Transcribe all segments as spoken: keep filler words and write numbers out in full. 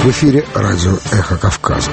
В эфире радио «Эхо Кавказа».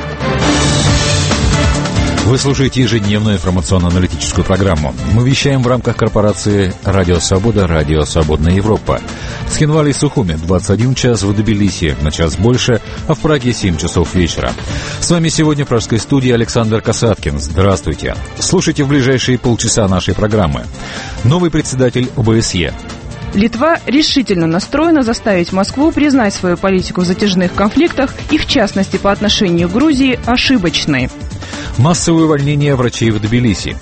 Вы слушаете ежедневную информационно-аналитическую программу. Мы вещаем в рамках корпорации «Радио Свобода», «Радио Свободная Европа». В Цхинвале и Сухуми двадцать один час, в Тбилиси на час больше, а в Праге семь часов вечера. С вами сегодня в пражской студии Александр Касаткин. Здравствуйте. Слушайте в ближайшие полчаса нашей программы. Новый председатель ОБСЕ. Литва решительно настроена заставить Москву признать свою политику в затяжных конфликтах и, в частности, по отношению к Грузии, ошибочной. Массовое увольнение врачей в Тбилиси.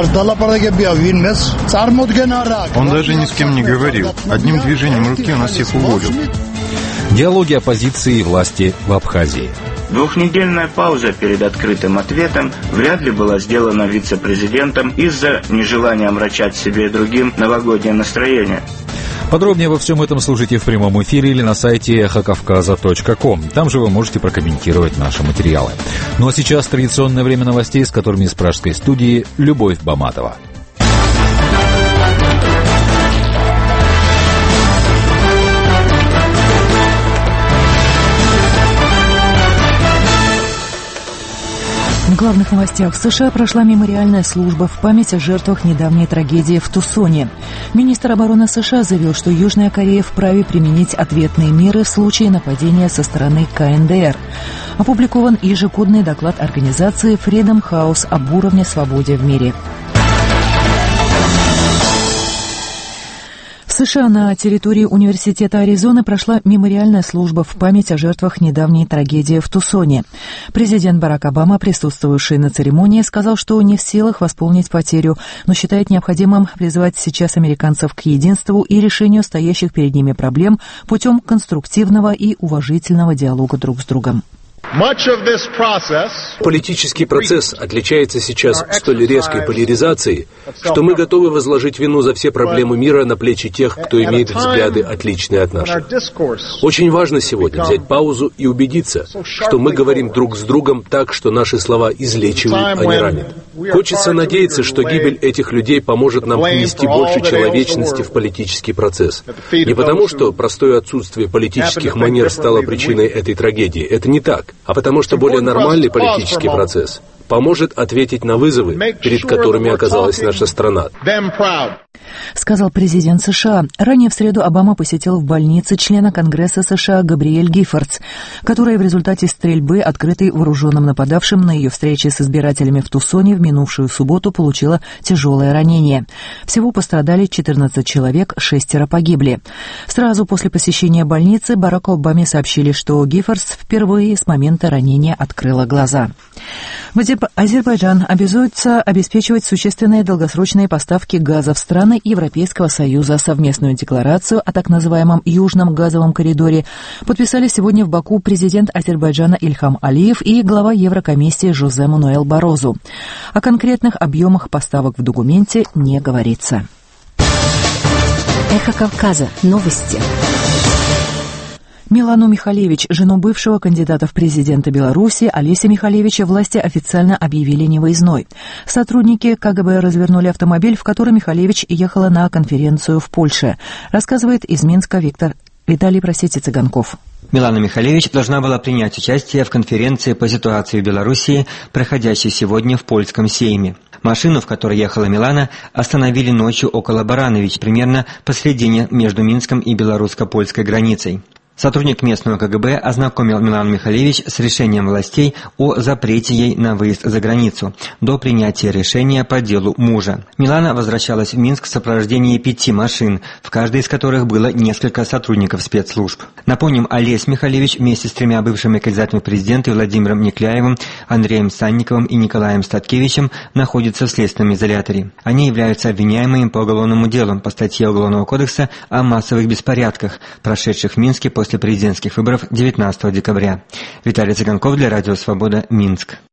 Он даже ни с кем не говорил. Одним движением руки он нас всех уволил. Диалоги оппозиции и власти в Абхазии. Двухнедельная пауза перед открытым ответом вряд ли была сделана вице-президентом из-за нежелания омрачать себе и другим новогоднее настроение. Подробнее во всем этом слушайте в прямом эфире или на сайте эхо кавказа точка ком. Там же вы можете прокомментировать наши материалы. Ну а сейчас традиционное время новостей, с которыми из пражской студии Любовь Баматова. В главных новостях. В США прошла мемориальная служба в память о жертвах недавней трагедии в Тусоне. Министр обороны США заявил, что Южная Корея вправе применить ответные меры в случае нападения со стороны ка эн дэ эр. Опубликован ежегодный доклад организации Freedom House об уровне свободы в мире. В США на территории Университета Аризоны прошла мемориальная служба в память о жертвах недавней трагедии в Тусоне. Президент Барак Обама, присутствовавший на церемонии, сказал, что не в силах восполнить потерю, но считает необходимым призвать сейчас американцев к единству и решению стоящих перед ними проблем путем конструктивного и уважительного диалога друг с другом. Политический процесс отличается сейчас столь резкой поляризацией, что мы готовы возложить вину за все проблемы мира на плечи тех, кто имеет взгляды, отличные от наших. Очень важно сегодня взять паузу и убедиться, что мы говорим друг с другом так, что наши слова излечивают, а не ранят. Хочется надеяться, что гибель этих людей поможет нам внести больше человечности в политический процесс. Не потому, что простое отсутствие политических манер стало причиной этой трагедии. Это не так. А потому что более нормальный политический процесс поможет ответить на вызовы, перед которыми оказалась наша страна. Сказал президент США. Ранее в среду Обама посетил в больнице члена Конгресса США Габриэль Гиффордс, которая в результате стрельбы, открытой вооруженным нападавшим на ее встрече с избирателями в Тусоне в минувшую субботу, получила тяжелое ранение. Всего пострадали четырнадцать человек, шестеро погибли. Сразу после посещения больницы Бараку Обаме сообщили, что Гиффордс впервые с момента ранения открыла глаза. Азербайджан обязуется обеспечивать существенные долгосрочные поставки газа в страны Европейского Союза. Совместную декларацию о так называемом Южном газовом коридоре подписали сегодня в Баку президент Азербайджана Ильхам Алиев и глава Еврокомиссии Жозе Мануэль Барозу. О конкретных объемах поставок в документе не говорится. Эхо Кавказа. Новости. Милану Михалевич, жену бывшего кандидата в президенты Беларуси Олеся Михалевича, власти официально объявили невыездной. Сотрудники ка гэ бэ развернули автомобиль, в котором Михалевич ехала на конференцию в Польше. Рассказывает из Минска Виктор Виталий, простите, Цыганков. Милана Михалевич должна была принять участие в конференции по ситуации в Белоруссии, проходящей сегодня в польском Сейме. Машину, в которой ехала Милана, остановили ночью около Баранович, примерно посредине между Минском и белорусско-польской границей. Сотрудник местного ка гэ бэ ознакомил Милану Михалевич с решением властей о запрете ей на выезд за границу до принятия решения по делу мужа. Милана возвращалась в Минск в сопровождении пяти машин, в каждой из которых было несколько сотрудников спецслужб. Напомним, Олесь Михалевич вместе с тремя бывшими кандидатами в президенты Владимиром Некляевым, Андреем Санниковым и Николаем Статкевичем находятся в следственном изоляторе. Они являются обвиняемыми по уголовному делу по статье Уголовного кодекса о массовых беспорядках, прошедших в Минске после президентских выборов девятнадцатого декабря. Виталий Цыганков для Радио Свобода, Минск.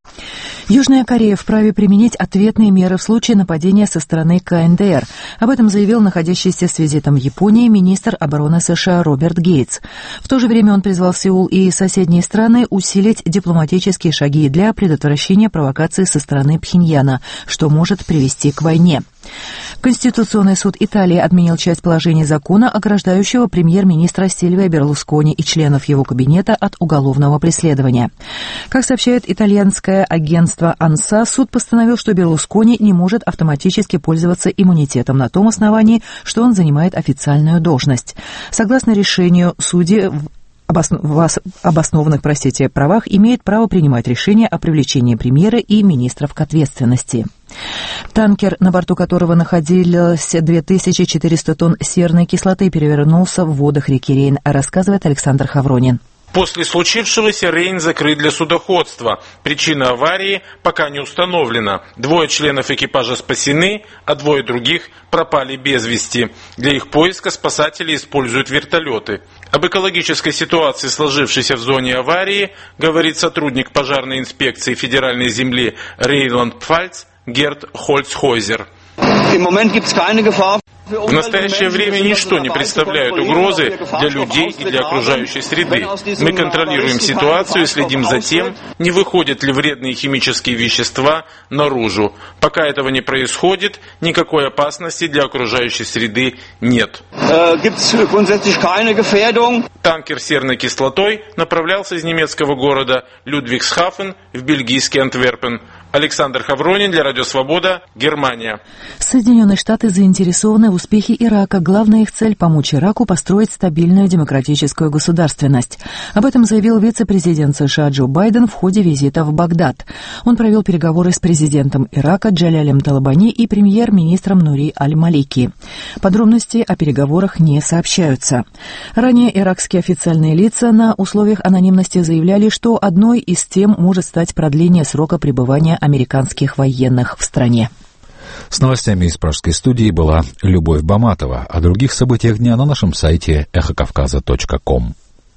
Южная Корея вправе применить ответные меры в случае нападения со стороны ка эн дэ эр. Об этом заявил находящийся с визитом в Японии министр обороны США Роберт Гейтс. В то же время он призвал Сеул и соседние страны усилить дипломатические шаги для предотвращения провокаций со стороны Пхеньяна, что может привести к войне. Конституционный суд Италии отменил часть положений закона, ограждающего премьер-министра Сильвио Берлускони и членов его кабинета от уголовного преследования. Как сообщает итальянское агентство АНСА, суд постановил, что Берлускони не может автоматически пользоваться иммунитетом на том основании, что он занимает официальную должность. Согласно решению, судьи в обоснованных, простите, правах имеет право принимать решения о привлечении премьера и министров к ответственности. Танкер, на борту которого находилось две тысячи четыреста тонн серной кислоты, перевернулся в водах реки Рейн, рассказывает Александр Хавронин. После случившегося Рейн закрыт для судоходства. Причина аварии пока не установлена. Двое членов экипажа спасены, а двое других пропали без вести. Для их поиска спасатели используют вертолеты. Об экологической ситуации, сложившейся в зоне аварии, говорит сотрудник пожарной инспекции федеральной земли Рейнланд-Пфальц Герт Хольцхойзер. В настоящее время ничто не представляет угрозы для людей и для окружающей среды. Мы контролируем ситуацию и следим за тем, не выходят ли вредные химические вещества наружу. Пока этого не происходит, никакой опасности для окружающей среды нет. Танкер с серной кислотой направлялся из немецкого города Людвигсхафен в бельгийский Антверпен. Александр Хавронин для Радио Свобода, Германия. Соединенные Штаты заинтересованы в успехе Ирака. Главная их цель – помочь Ираку построить стабильную демократическую государственность. Об этом заявил вице-президент США Джо Байден в ходе визита в Багдад. Он провел переговоры с президентом Ирака Джалялем Талабани и премьер-министром Нури Аль-Малики. Подробности о переговорах не сообщаются. Ранее иракские официальные лица на условиях анонимности заявляли, что одной из тем может стать продление срока пребывания американских военных в стране. С новостями из пражской студии была Любовь Баматова. О других событиях дня на нашем сайте эхо кавказа точка ком.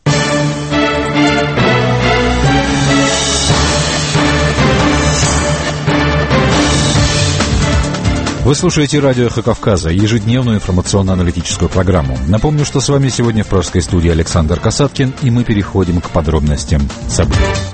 Вы слушаете радио «Эхо Кавказа», ежедневную информационно-аналитическую программу. Напомню, что с вами сегодня в пражской студии Александр Касаткин, и мы переходим к подробностям событий.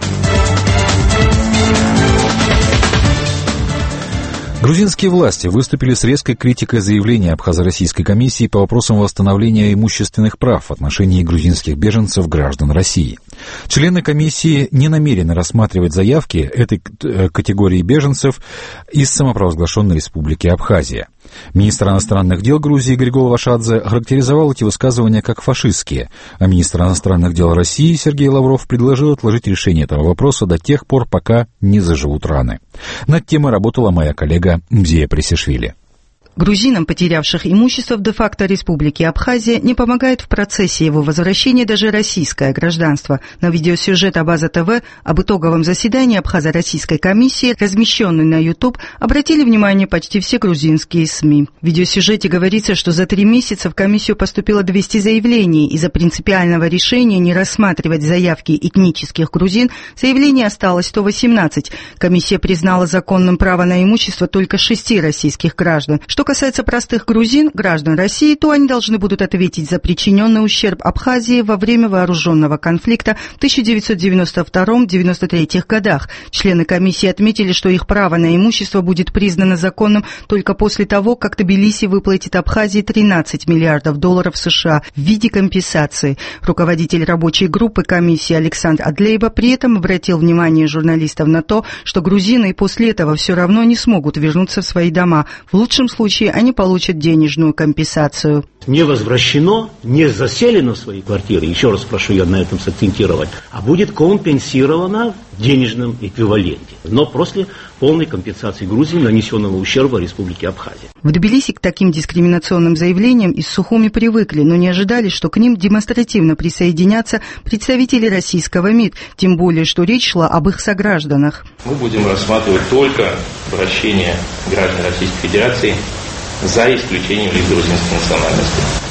Грузинские власти выступили с резкой критикой заявления Абхазо-Российской комиссии по вопросам восстановления имущественных прав в отношении грузинских беженцев граждан России. Члены комиссии не намерены рассматривать заявки этой категории беженцев из самопровозглашенной республики Абхазия. Министр иностранных дел Грузии Григол Вашадзе характеризовал эти высказывания как фашистские, а министр иностранных дел России Сергей Лавров предложил отложить решение этого вопроса до тех пор, пока не заживут раны. Над темой работала моя коллега Мзея Пресишвили. Грузинам, потерявших имущество в де-факто Республике Абхазия, не помогает в процессе его возвращения даже российское гражданство. На видеосюжет Абаза ТВ об итоговом заседании Абхазо-Российской комиссии, размещенный на YouTube, обратили внимание почти все грузинские СМИ. В видеосюжете говорится, что за три месяца в комиссию поступило двести заявлений. Из-за принципиального решения не рассматривать заявки этнических грузин заявлений осталось сто восемнадцать. Комиссия признала законным право на имущество только шести российских граждан. Что касается простых грузин, граждан России, то они должны будут ответить за причиненный ущерб Абхазии во время вооруженного конфликта в тысяча девятьсот девяносто втором — девяносто третьем годах. Члены комиссии отметили, что их право на имущество будет признано законным только после того, как Тбилиси выплатит Абхазии тринадцать миллиардов долларов США в виде компенсации. Руководитель рабочей группы комиссии Александр Адлейба при этом обратил внимание журналистов на то, что грузины и после этого все равно не смогут вернуться в свои дома. В лучшем случае они получат денежную компенсацию. Не возвращено, не заселено в свои квартиры, еще раз прошу я на этом сакцентировать, а будет компенсировано в денежном эквиваленте, но после полной компенсации Грузии нанесенного ущерба Республике Абхазия. В Тбилиси к таким дискриминационным заявлениям из Сухуми привыкли, но не ожидали, что к ним демонстративно присоединятся представители российского МИД, тем более, что речь шла об их согражданах. Мы будем рассматривать только обращение граждан Российской Федерации за исключением лиц грузинской национальности.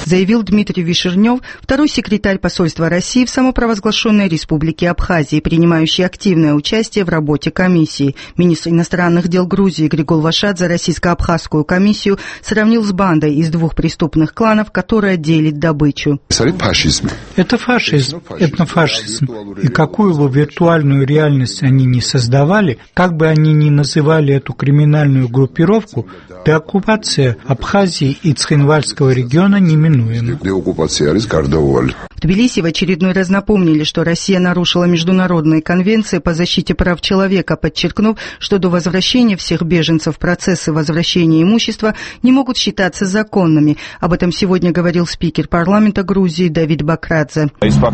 заявил Дмитрий Вишернев, второй секретарь посольства России в самопровозглашенной Республике Абхазии, принимающий активное участие в работе комиссии. Министр иностранных дел Грузии Григол Вашадзе российско-абхазскую комиссию сравнил с бандой из двух преступных кланов, которая делит добычу. Это фашизм, этнофашизм. И какую бы виртуальную реальность они ни создавали, как бы они ни называли эту криминальную группировку, деоккупация Абхазии и Цхинвальского региона неминуема. В Тбилиси в очередной раз напомнили, что Россия нарушила международные конвенции по защите прав человека, подчеркнув, что до возвращения всех беженцев процессы возвращения имущества не могут считаться законными. Об этом сегодня говорил спикер парламента Грузии Давид Бакрадзе.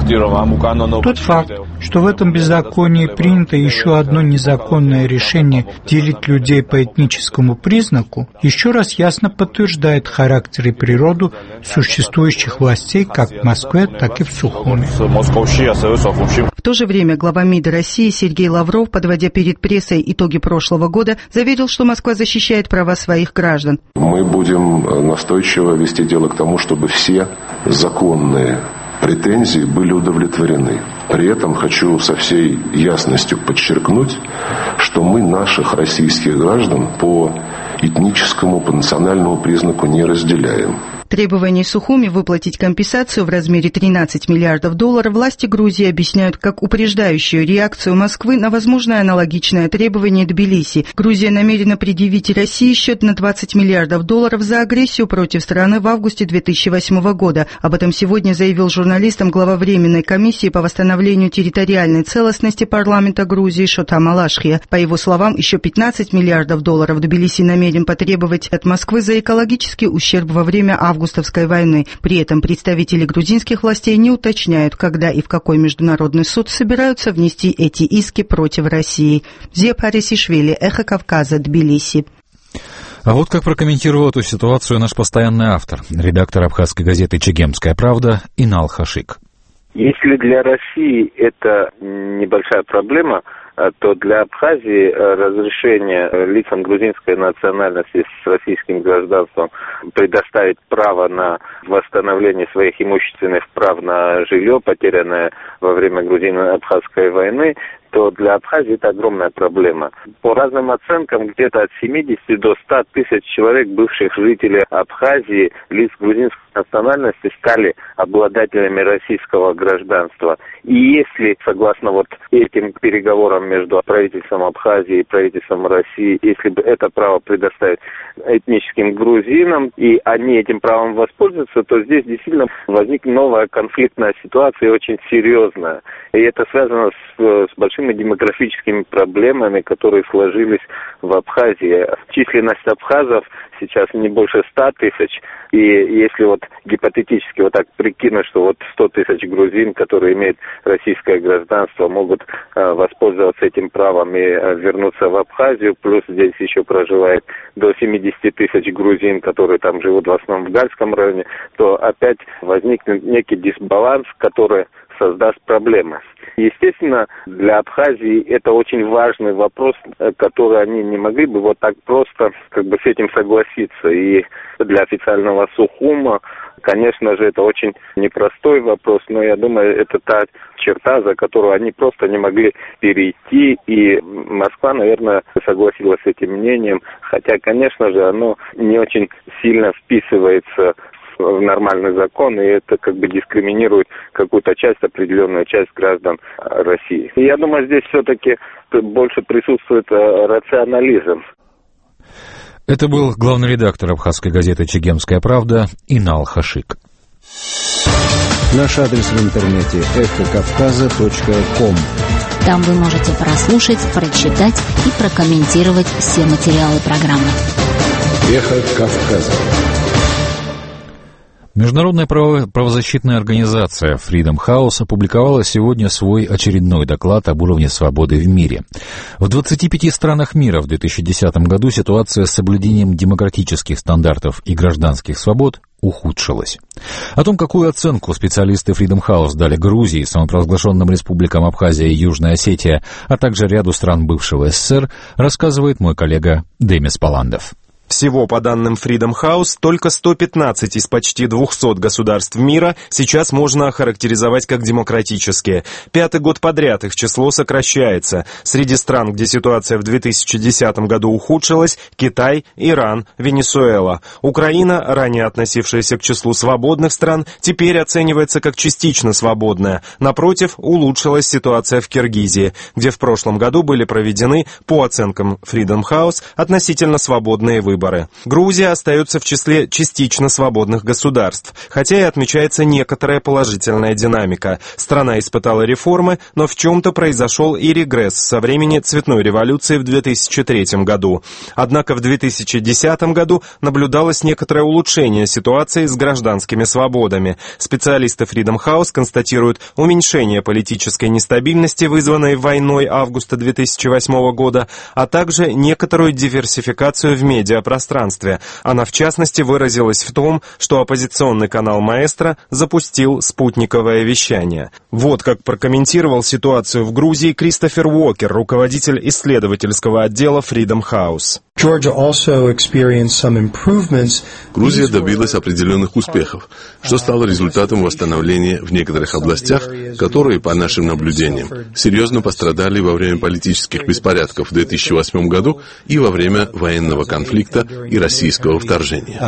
Тот факт, что в этом беззаконии принято еще одно незаконное решение делить людей по этническому признаку, еще раз ясно подтверждает характер и природу существующих властей как в Москве, так и в Сухуми. В то же время глава МИДа России Сергей Лавров, подводя перед прессой итоги прошлого года, заверил, что Москва защищает права своих граждан. Мы будем настойчиво вести дело к тому, чтобы все законные претензии были удовлетворены. При этом хочу со всей ясностью подчеркнуть, что мы наших российских граждан по этническому, по национальному признаку не разделяем. Требование Сухуми выплатить компенсацию в размере тринадцать миллиардов долларов власти Грузии объясняют как упреждающую реакцию Москвы на возможное аналогичное требование Тбилиси. Грузия намерена предъявить России счет на двадцать миллиардов долларов за агрессию против страны в августе две тысячи восьмого года. Об этом сегодня заявил журналистам глава Временной комиссии по восстановлению территориальной целостности парламента Грузии Шотам Алашхия. По его словам, еще пятнадцать миллиардов долларов Тбилиси намерен потребовать от Москвы за экологический ущерб во время августа. августовской войны. При этом представители грузинских властей не уточняют, когда и в какой международный суд собираются внести эти иски против России. Зия Парисишвили, Эхо Кавказа, Тбилиси. А вот как прокомментировал эту ситуацию наш постоянный автор, редактор абхазской газеты «Чегемская правда» Инал Хашик. Если для России это небольшая проблема, то для Абхазии разрешение лицам грузинской национальности с российским гражданством предоставить право на восстановление своих имущественных прав на жилье, потерянное во время грузино-абхазской войны, то для Абхазии это огромная проблема. По разным оценкам, где-то от семидесяти до ста тысяч человек, бывших жителей Абхазии, лиц грузинской национальности, стали обладателями российского гражданства. И если, согласно вот этим переговорам между правительством Абхазии и правительством России, если бы это право предоставить этническим грузинам, и они этим правом воспользуются, то здесь действительно возникнет новая конфликтная ситуация, очень серьезная. И это связано с, с большими демографическими проблемами, которые сложились в Абхазии. Численность абхазов сейчас не больше ста тысяч, и если вот гипотетически вот так прикинуть, что вот сто тысяч грузин, которые имеют российское гражданство, могут э, воспользоваться этим правом и э, вернуться в Абхазию, плюс здесь еще проживает до семидесяти тысяч грузин, которые там живут в основном в Гальском районе, то опять возникнет некий дисбаланс, который создаст проблемы. Естественно, для Абхазии это очень важный вопрос, который они не могли бы вот так просто как бы с этим согласиться. И для официального Сухума, конечно же, это очень непростой вопрос, но я думаю, это та черта, за которую они просто не могли перейти, и Москва, наверное, согласилась с этим мнением, хотя, конечно же, оно не очень сильно вписывается в нормальный закон, и это как бы дискриминирует какую-то часть, определенную часть граждан России. И я думаю, здесь все-таки больше присутствует рационализм. Это был главный редактор абхазской газеты «Чегемская правда» Инал Хашик. Наш адрес в интернете эхо кавказа точка ком. Там вы можете прослушать, прочитать и прокомментировать все материалы программы. Эхо Кавказа. Международная правозащитная организация Freedom House опубликовала сегодня свой очередной доклад об уровне свободы в мире. В двадцати пяти странах мира в две тысячи десятом году ситуация с соблюдением демократических стандартов и гражданских свобод ухудшилась. О том, какую оценку специалисты Freedom House дали Грузии, самопровозглашенным республикам Абхазия и Южная Осетия, а также ряду стран бывшего СССР, рассказывает мой коллега Демис Паландов. Всего, по данным Freedom House, только сто пятнадцать из почти двухсот государств мира сейчас можно охарактеризовать как демократические. Пятый год подряд их число сокращается. Среди стран, где ситуация в две тысячи десятом году ухудшилась, Китай, Иран, Венесуэла. Украина, ранее относившаяся к числу свободных стран, теперь оценивается как частично свободная. Напротив, улучшилась ситуация в Киргизии, где в прошлом году были проведены, по оценкам Freedom House, относительно свободные выборы. Грузия остается в числе частично свободных государств, хотя и отмечается некоторая положительная динамика. Страна испытала реформы, но в чем-то произошел и регресс со времени цветной революции в две тысячи третьем году. Однако в две тысячи десятом году наблюдалось некоторое улучшение ситуации с гражданскими свободами. Специалисты Freedom House констатируют уменьшение политической нестабильности, вызванной войной августа две тысячи восьмого года, а также некоторую диверсификацию в медиапространстве. пространстве. Она, в частности, выразилась в том, что оппозиционный канал «Маэстро» запустил спутниковое вещание. Вот как прокомментировал ситуацию в Грузии Кристофер Уокер, руководитель исследовательского отдела Freedom House. Грузия добилась определенных успехов, что стало результатом восстановления в некоторых областях, которые, по нашим наблюдениям, серьезно пострадали во время политических беспорядков в две тысячи восьмом году и во время военного конфликта и российского вторжения.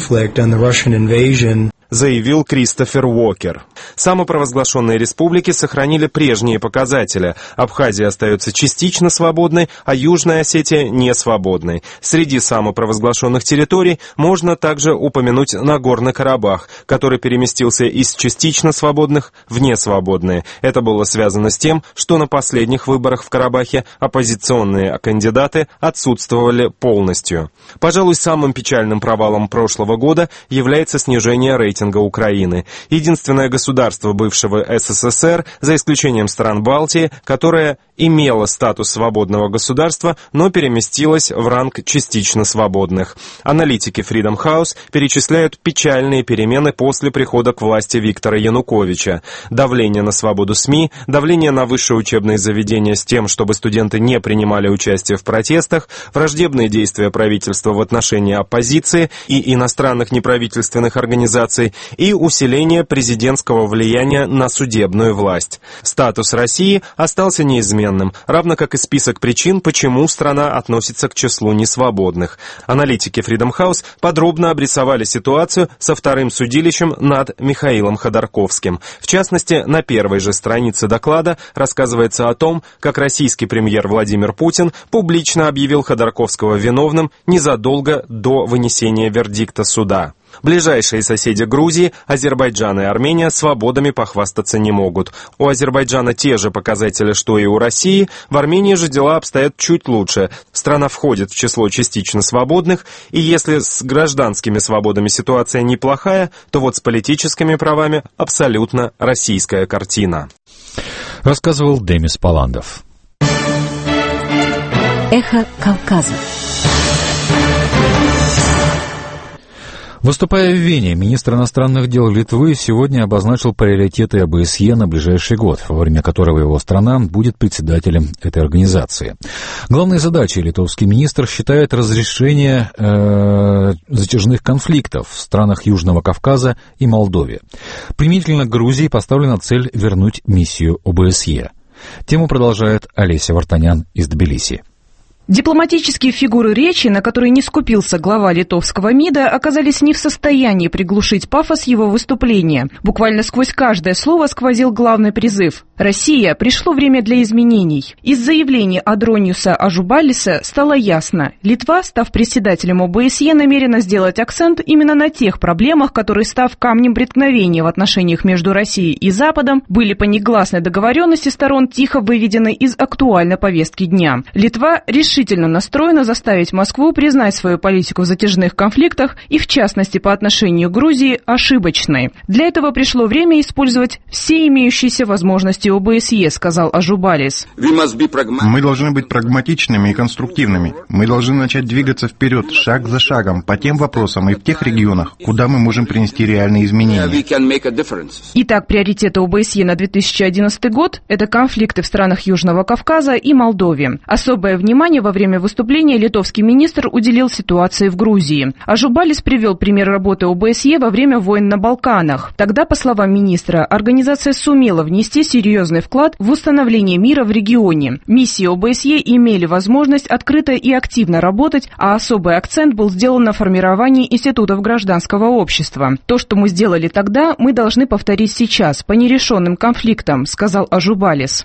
Заявил Кристофер Уокер. Самопровозглашенные республики сохранили прежние показатели. Абхазия остается частично свободной, а Южная Осетия не свободной. Среди самопровозглашенных территорий можно также упомянуть Нагорный Карабах, который переместился из частично свободных в несвободные. Это было связано с тем, что на последних выборах в Карабахе оппозиционные кандидаты отсутствовали полностью. Пожалуй, самым печальным провалом прошлого года является снижение рейтинга Украины. Единственное государство бывшего СССР, за исключением стран Балтии, которое имело статус свободного государства, но переместилось в ранг частично свободных. Аналитики Freedom House перечисляют печальные перемены после прихода к власти Виктора Януковича. Давление на свободу СМИ, давление на высшие учебные заведения с тем, чтобы студенты не принимали участие в протестах, враждебные действия правительства в отношении оппозиции и иностранных неправительственных организаций, и усиление президентского влияния на судебную власть. Статус России остался неизменным, равно как и список причин, почему страна относится к числу несвободных. Аналитики Freedom House подробно обрисовали ситуацию со вторым судилищем над Михаилом Ходорковским. В частности, на первой же странице доклада рассказывается о том, как российский премьер Владимир Путин публично объявил Ходорковского виновным незадолго до вынесения вердикта суда. Ближайшие соседи Грузии, Азербайджан и Армения, свободами похвастаться не могут. У Азербайджана те же показатели, что и у России, в Армении же дела обстоят чуть лучше. Страна входит в число частично свободных, и если с гражданскими свободами ситуация неплохая, то вот с политическими правами абсолютно российская картина. Рассказывал Демис Паландов. Эхо Кавказа. Выступая в Вене, министр иностранных дел Литвы сегодня обозначил приоритеты ОБСЕ на ближайший год, во время которого его страна будет председателем этой организации. Главной задачей литовский министр считает разрешение э, затяжных конфликтов в странах Южного Кавказа и Молдове. Применительно к Грузии поставлена цель вернуть миссию ОБСЕ. Тему продолжает Олеся Вартанян из Тбилиси. Дипломатические фигуры речи, на которые не скупился глава литовского МИДа, оказались не в состоянии приглушить пафос его выступления. Буквально сквозь каждое слово сквозил главный призыв. «Россия, пришло время для изменений». Из заявлений Адрониуса Ажубалиса стало ясно. Литва, став председателем ОБСЕ, намерена сделать акцент именно на тех проблемах, которые, став камнем преткновения в отношениях между Россией и Западом, были по негласной договоренности сторон тихо выведены из актуальной повестки дня. Литва решила решительно настроена заставить Москву признать свою политику в затяжных конфликтах и, в частности, по отношению к Грузии, ошибочной. Для этого пришло время использовать все имеющиеся возможности ОБСЕ, сказал Ажубалис. Мы должны быть прагматичными и конструктивными. Мы должны начать двигаться вперед, шаг за шагом, по тем вопросам и в тех регионах, куда мы можем принести реальные изменения. Итак, приоритеты ОБСЕ на две тысячи одиннадцатый год – это конфликты в странах Южного Кавказа и Молдове. Особое внимание Далее, во время выступления, литовский министр уделил ситуации в Грузии. Ажубалис привел пример работы ОБСЕ во время войн на Балканах. Тогда, по словам министра, организация сумела внести серьезный вклад в установление мира в регионе. Миссии ОБСЕ имели возможность открыто и активно работать, а особый акцент был сделан на формировании институтов гражданского общества. То, что мы сделали тогда, мы должны повторить сейчас, по нерешенным конфликтам, сказал Ажубалис.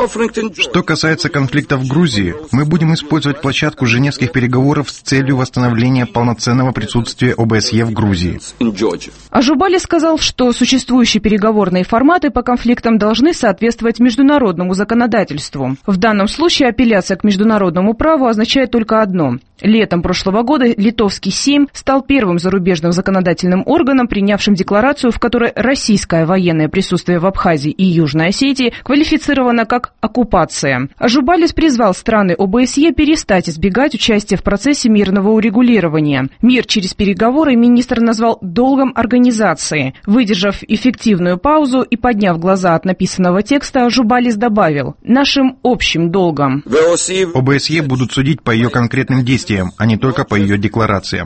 Что касается конфликта в Грузии, мы будем использовать площадку Женевских переговоров с целью восстановления полноценного присутствия ОБСЕ в Грузии. Ажубалис сказал, что существующие переговорные форматы по конфликтам должны соответствовать международному законодательству. В данном случае апелляция к международному праву означает только одно. Летом прошлого года литовский Сейм стал первым зарубежным законодательным органом, принявшим декларацию, в которой российское военное присутствие в Абхазии и Южной Осетии квалифицировано как оккупация. Ажубалис призвал страны ОБСЕ перестать избегать участия в процессе мирного урегулирования. Мир через переговоры министр назвал долгом организации. Выдержав эффективную паузу и подняв глаза от написанного текста, Ажубалис добавил: «Нашим общим долгом». ОБСЕ будут судить по ее конкретным действиям, а не только по ее декларациям.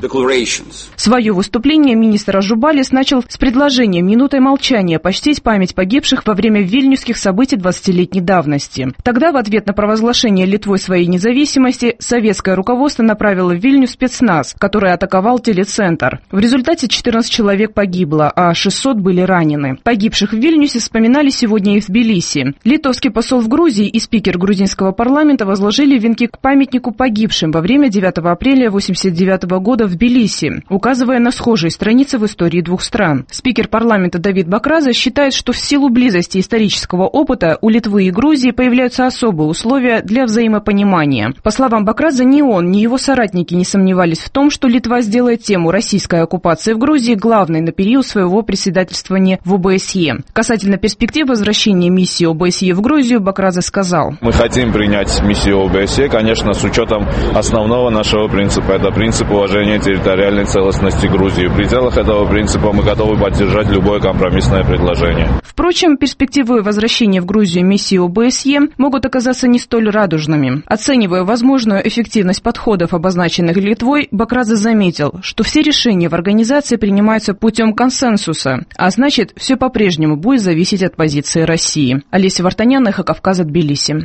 Свое выступление министр Ажубалис начал с предложения минутой молчания почтить память погибших во время вильнюсских событий двадцатилетней давности. Тогда, в ответ на провозглашение Литвой своей независимости, советское руководство направило в Вильнюс спецназ, который атаковал телецентр. В результате четырнадцать человек погибло, а шестьсот были ранены. Погибших в Вильнюсе вспоминали сегодня и в Тбилиси. Литовский посол в Грузии и спикер грузинского парламента возложили венки к памятнику погибшим во время девятого апреля восемьдесят девятого года в Тбилиси, указывая на схожие страницы в истории двух стран. Спикер парламента Давид Бакраза считает, что в силу близости исторического опыта у Литвы и Грузии появляются особые условия для взаимопонимания. По словам Бакраза, ни он, ни его соратники не сомневались в том, что Литва сделает тему российской оккупации в Грузии главной на период своего председательствования в ОБСЕ. Касательно перспектив возвращения миссии ОБСЕ в Грузию, Бакраза сказал: «Мы хотим принять миссию ОБСЕ, конечно, с учетом основного нашего принципа. Это принцип уважения территориальной целостности Грузии. В пределах этого принципа мы готовы поддержать любое компромиссное предложение». Впрочем, перспективы возвращения в Грузию миссии ОБСЕ могут оказаться не столь радужными. Оценивая возможную эффективность подходов, обозначенных Литвой, Бакраза заметил, что все решения в организации принимаются путем консенсуса, а значит, все по-прежнему будет зависеть от позиции России. Олеся Вартанян, Эхо Кавказа, Тбилиси.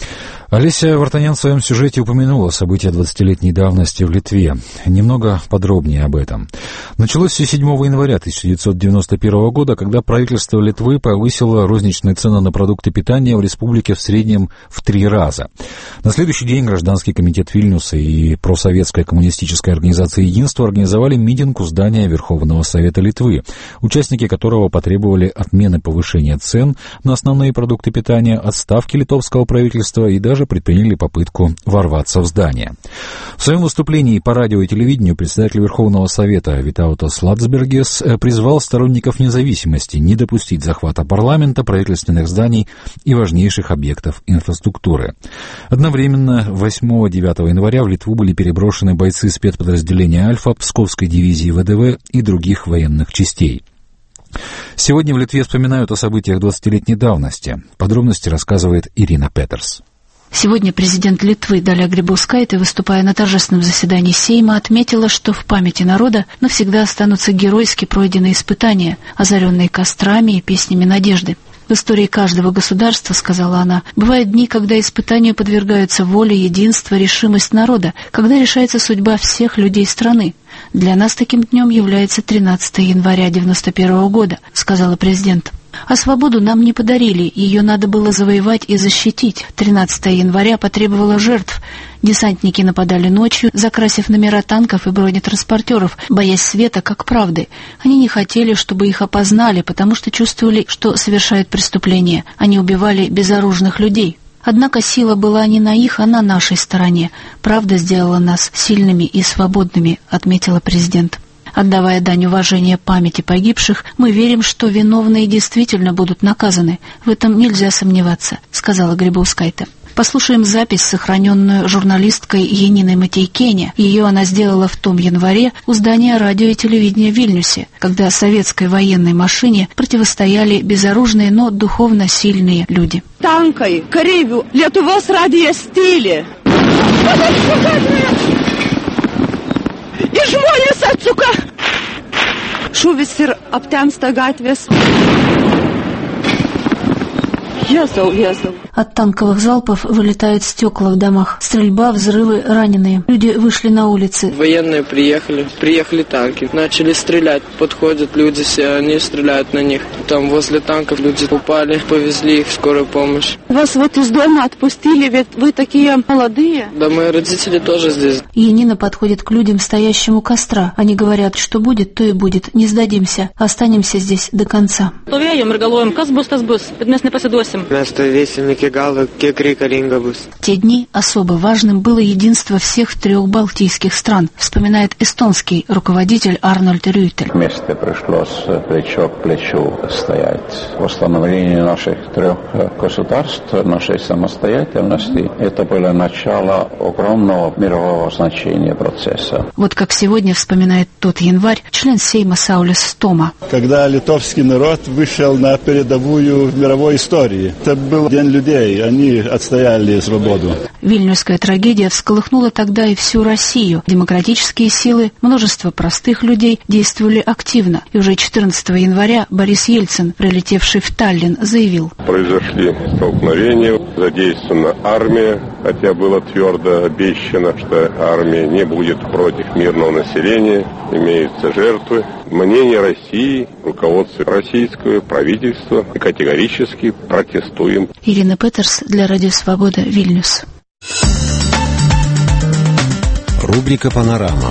Олеся Вартанян в своем сюжете упомянула события двадцатилетней давности в Литве. Немного подробнее об этом. Началось все седьмого января тысяча девятьсот девяносто первого года, когда правительство Литвы повысило розничные цены на продукты питания в республике в среднем в три раза. На следующий день Гражданский комитет Вильнюса и просоветская коммунистическая организация «Единство» организовали митинг у здания Верховного Совета Литвы, участники которого потребовали отмены повышения цен на основные продукты питания, отставки литовского правительства и даже предприняли попытку ворваться в здание. В своем выступлении по радио и телевидению председатель Верховного Совета Витаутас Ландсбергис призвал сторонников независимости не допустить захвата парламента, правительственных зданий и важнейших объектов инфраструктуры. Одновременно восьмого-девятого января в Литву были переброшены бойцы спецподразделения «Альфа», Псковской дивизии ВДВ и других военных частей. Сегодня в Литве вспоминают о событиях двадцатилетней давности. Подробности рассказывает Ирина Петерс. Сегодня президент Литвы Даля Грибаускайте, выступая на торжественном заседании Сейма, отметила, что в памяти народа навсегда останутся геройски пройденные испытания, озаренные кострами и песнями надежды. В истории каждого государства, сказала она, бывают дни, когда испытанию подвергаются воля, единство, решимость народа, когда решается судьба всех людей страны. Для нас таким днем является тринадцатого января девяносто первого года, сказала президент. А свободу нам не подарили, ее надо было завоевать и защитить. тринадцатого января потребовало жертв. Десантники нападали ночью, закрасив номера танков и бронетранспортеров, боясь света как правды. Они не хотели, чтобы их опознали, потому что чувствовали, что совершают преступление. Они убивали безоружных людей. Однако сила была не на их, а на нашей стороне. Правда сделала нас сильными и свободными, отметила президент. Отдавая дань уважения памяти погибших, мы верим, что виновные действительно будут наказаны. В этом нельзя сомневаться, сказала Грибаускайте. Послушаем запись, сохраненную журналисткой Яниной Матейкене. Ее она сделала в том январе у здания радио и телевидения в Вильнюсе, когда советской военной машине противостояли безоружные, но духовно сильные люди. Танкой, Карибу, Литвос радио стиле. Ir žmonės atsuka. Šūvis ir aptemsta gatvės. Jėzau, Jėzau. От танковых залпов вылетают стекла в домах. Стрельба, взрывы, раненые. Люди вышли на улицы. Военные приехали, приехали танки, начали стрелять. Подходят люди, все, они стреляют на них. Там возле танков люди упали, повезли их в скорую помощь. Вас вот из дома отпустили, ведь вы такие молодые. Да, мои родители тоже здесь. Янина подходит к людям, стоящим у костра. Они говорят, что будет, то и будет. Не сдадимся, останемся здесь до конца. Те дни особо важным было единство всех трех балтийских стран, вспоминает эстонский руководитель Арнольд Рюйтель. Вместе пришлось плечо к плечу стоять. Восстановление наших трех государств, нашей самостоятельности, это было начало огромного мирового значения процесса. Вот как сегодня вспоминает тот январь член Сейма Саулис Стома. Когда литовский народ вышел на передовую в мировой истории, это был день людей, они отстояли свободу. Вильнюсская трагедия всколыхнула тогда и всю Россию. Демократические силы, множество простых людей действовали активно. И уже четырнадцатого января Борис Ельцин, прилетевший в Таллин, заявил: произошли столкновения, задействована армия, хотя было твердо обещано, что армия не будет против мирного населения, имеются жертвы. Мнение России, руководство российского правительства категорически протестуем. Ирина Петерс для Радио Свобода, Вильнюс. Рубрика «Панорама».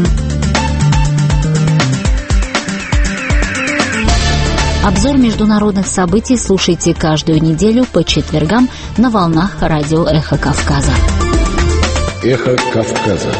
Обзор международных событий слушайте каждую неделю по четвергам на волнах радио «Эхо Кавказа». «Эхо Кавказа».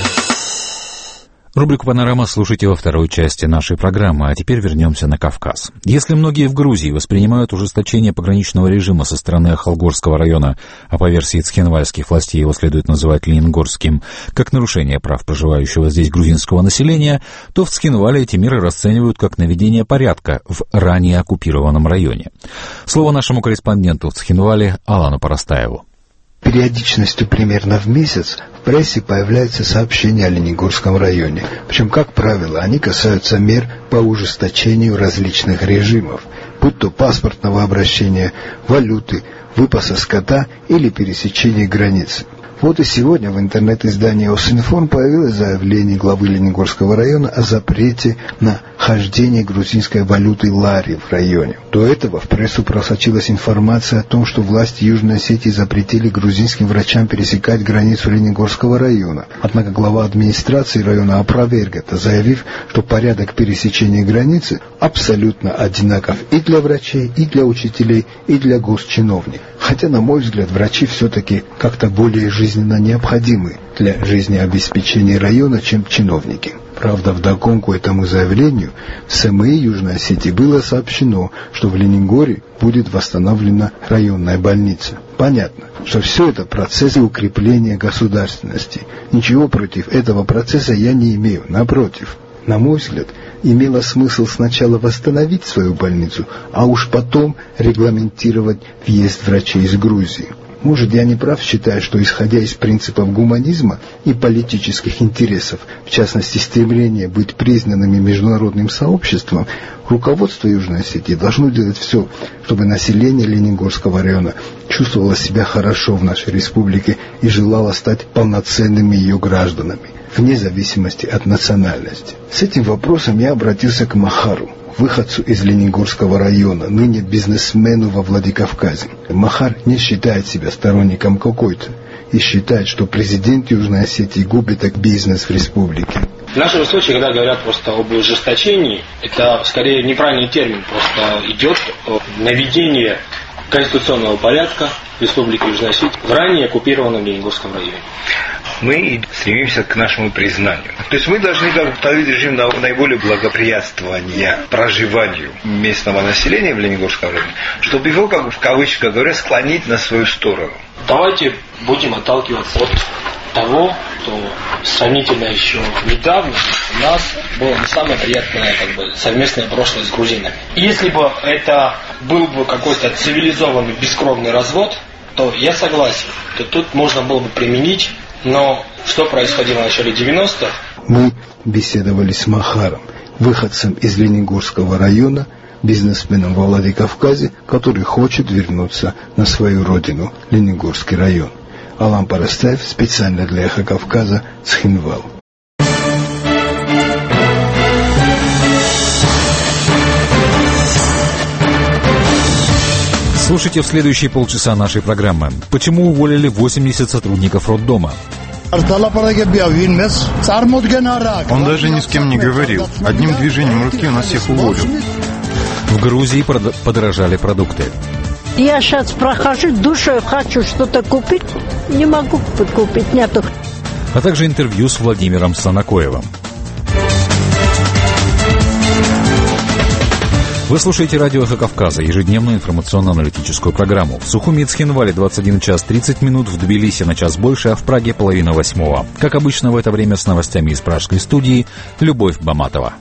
Рубрику «Панорама» слушайте во второй части нашей программы, а теперь вернемся на Кавказ. Если многие в Грузии воспринимают ужесточение пограничного режима со стороны Ахалгорского района, а по версии цхинвальских властей его следует называть Ленингорским, как нарушение прав проживающего здесь грузинского населения, то в Цхинвале эти меры расценивают как наведение порядка в ранее оккупированном районе. Слово нашему корреспонденту в Цхинвале Алану Парастаеву. Периодичностью примерно в месяц в прессе появляются сообщения о Ленингорском районе. Причем, как правило, они касаются мер по ужесточению различных режимов, будь то паспортного обращения, валюты, выпаса скота или пересечения границы. Вот и сегодня в интернет-издании «Осинформ» появилось заявление главы Ленингорского района о запрете на хождение грузинской валюты лари в районе. До этого в прессу просочилась информация о том, что власти Южной Осетии запретили грузинским врачам пересекать границу Ленингорского района. Однако глава администрации района опроверг это, заявив, что порядок пересечения границы абсолютно одинаков и для врачей, и для учителей, и для госчиновников. Хотя, на мой взгляд, врачи все-таки как-то более жизненно необходимы для жизнеобеспечения района, чем чиновники. Правда, вдогонку этому заявлению в СМИ Южной Осетии было сообщено, что в Ленингоре будет восстановлена районная больница. Понятно, что все это процессы укрепления государственности. Ничего против этого процесса я не имею, напротив. На мой взгляд, имело смысл сначала восстановить свою больницу, а уж потом регламентировать въезд врачей из Грузии. Может, я не прав, считая, что, исходя из принципов гуманизма и политических интересов, в частности, стремления быть признанными международным сообществом, руководство Южной Осетии должно делать все, чтобы население Ленингорского района чувствовало себя хорошо в нашей республике и желало стать полноценными ее гражданами, вне зависимости от национальности. С этим вопросом я обратился к Махару, выходцу из Ленингорского района, ныне бизнесмену во Владикавказе. Махар не считает себя сторонником какой-то и считает, что президент Южной Осетии губит бизнес в республике. В нашем случае, когда говорят просто об ужесточении, это скорее неправильный термин, просто идет наведение конституционного порядка Республики Южная Осетия в ранее оккупированном Ленингорском районе. Мы стремимся к нашему признанию. То есть мы должны как бы установить режим наиболее благоприятствования проживанию местного населения в Ленингорском районе, чтобы его, как бы в кавычках говоря, склонить на свою сторону. Давайте будем отталкиваться от того, что сравнительно еще недавно у нас было не самое приятное как бы, совместное прошлое с грузинами. Если бы это был бы какой-то цивилизованный бескровный развод, то я согласен, то тут можно было бы применить Но что происходило в начале девяностых? Мы беседовали с Махаром, выходцем из Лениногорского района, бизнесменом во Владикавказе, который хочет вернуться на свою родину, Лениногорский район. Алан Парастаев специально для Эхо Кавказа, Цхинвал. Слушайте в следующие полчаса нашей программы. Почему уволили восемьдесят сотрудников роддома? Он даже ни с кем не говорил. Одним движением руки у нас всех уволил. В Грузии подорожали продукты. Я сейчас прохожу, душой хочу что-то купить, не могу купить, нету. А также интервью с Владимиром Санакоевым. Вы слушаете радио «Эхо Кавказа», ежедневную информационно-аналитическую программу. В Сухуми и Цхинвале двадцать один час тридцать минут, в Тбилиси на час больше, а в Праге половина восьмого. Как обычно в это время с новостями из пражской студии Любовь Баматова.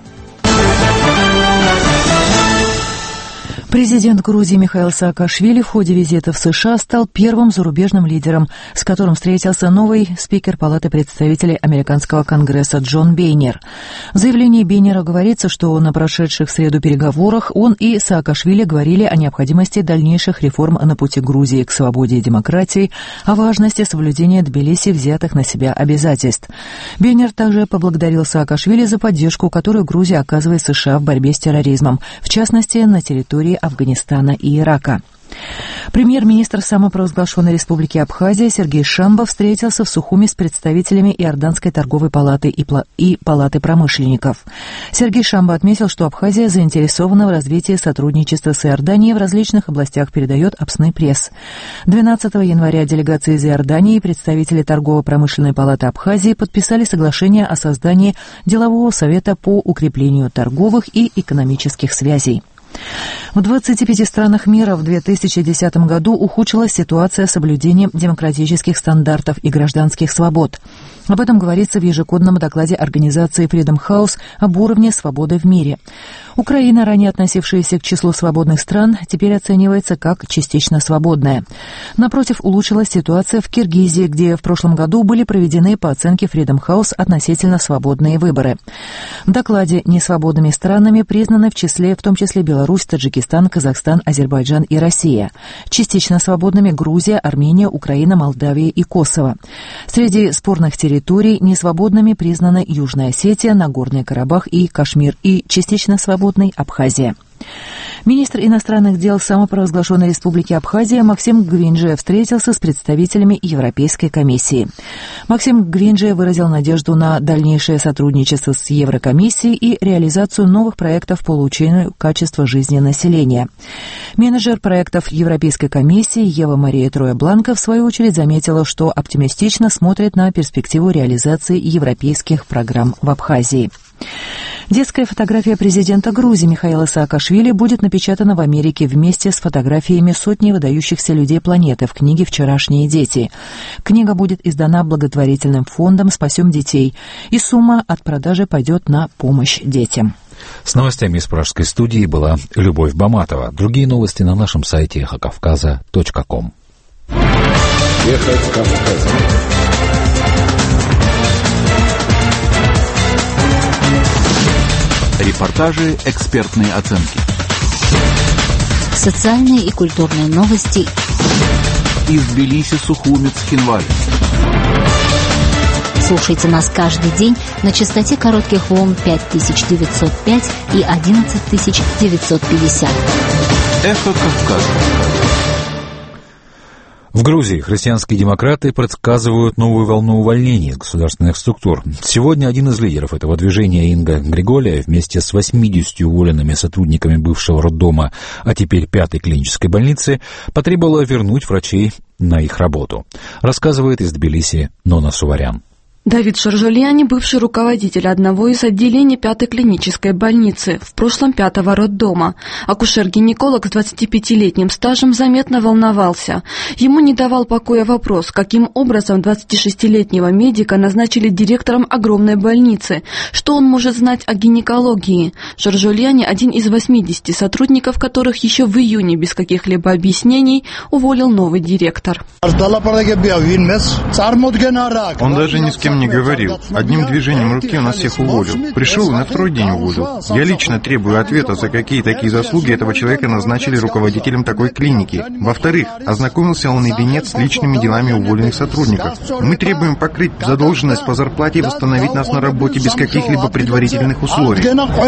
Президент Грузии Михаил Саакашвили в ходе визита в США стал первым зарубежным лидером, с которым встретился новый спикер Палаты представителей Американского конгресса Джон Бейнер. В заявлении Бейнера говорится, что на прошедших в среду переговорах он и Саакашвили говорили о необходимости дальнейших реформ на пути Грузии к свободе и демократии, о важности соблюдения Тбилиси взятых на себя обязательств. Бейнер также поблагодарил Саакашвили за поддержку, которую Грузия оказывает США в борьбе с терроризмом, в частности, на территории Афганистана и Ирака. Премьер-министр самопровозглашенной республики Абхазия Сергей Шамба встретился в Сухуми с представителями Иорданской торговой палаты и, пла- и палаты промышленников. Сергей Шамба отметил, что Абхазия заинтересована в развитии сотрудничества с Иорданией в различных областях, передает Апсны пресс. двенадцатого января делегация из Иордании и представители торгово-промышленной палаты Абхазии подписали соглашение о создании делового совета по укреплению торговых и экономических связей. В двадцати пяти странах мира в две тысячи десятом году ухудшилась ситуация с соблюдением демократических стандартов и гражданских свобод. Об этом говорится в ежегодном докладе организации Freedom House об уровне свободы в мире. Украина, ранее относившаяся к числу свободных стран, теперь оценивается как частично свободная. Напротив, улучшилась ситуация в Киргизии, где в прошлом году были проведены, по оценке Freedom House, относительно свободные выборы. В докладе несвободными странами признаны в числе, в том числе Беларусь, Таджикистан, Казахстан, Азербайджан и Россия. Частично свободными Грузия, Армения, Украина, Молдавия и Косово. Среди спорных территорий несвободными признаны Южная Осетия, Нагорный Карабах и Кашмир, и частично свободной Абхазия. Министр иностранных дел самопровозглашенной республики Абхазия Максим Гвинджия встретился с представителями Европейской комиссии. Максим Гвинджия выразил надежду на дальнейшее сотрудничество с Еврокомиссией и реализацию новых проектов по улучшению качества жизни населения. Менеджер проектов Европейской комиссии Ева Мария Троя-Бланка в свою очередь заметила, что оптимистично смотрит на перспективу реализации европейских программ в Абхазии. Детская фотография президента Грузии Михаила Саакашвили будет напечатана в Америке вместе с фотографиями сотни выдающихся людей планеты в книге «Вчерашние дети». Книга будет издана благотворительным фондом «Спасем детей», и сумма от продажи пойдет на помощь детям. С новостями из пражской студии была Любовь Баматова. Другие новости на нашем сайте эхо кавказа точка ком. Эхо Кавказа. Репортажи, экспертные оценки. Социальные и культурные новости. Из Тбилиси, Сухуми, Цхинвали. Слушайте нас каждый день на частоте коротких волн пять тысяч девятьсот пять и одиннадцать тысяч девятьсот пятьдесят. Эхо Кавказа. В Грузии христианские демократы предсказывают новую волну увольнений из государственных структур. Сегодня один из лидеров этого движения, Инга Григория, вместе с восьмидесятью уволенными сотрудниками бывшего роддома, а теперь пятой клинической больницы, потребовала вернуть врачей на их работу. Рассказывает из Тбилиси Нона Суварян. Давид Шаржульяни, бывший руководитель одного из отделений пятой клинической больницы, в прошлом пятого роддома. Акушер-гинеколог с двадцатипятилетним стажем заметно волновался. Ему не давал покоя вопрос, каким образом двадцатишестилетнего медика назначили директором огромной больницы. Что он может знать о гинекологии? Шаржульяни – один из восьмидесяти сотрудников, которых еще в июне без каких-либо объяснений уволил новый директор. Он даже ни с кем не говорил. Одним движением руки он нас всех уволил. Пришел и на второй день уволил. Я лично требую ответа, за какие такие заслуги этого человека назначили руководителем такой клиники. Во-вторых, ознакомился он или нет с личными делами уволенных сотрудников. Мы требуем покрыть задолженность по зарплате и восстановить нас на работе без каких-либо предварительных условий.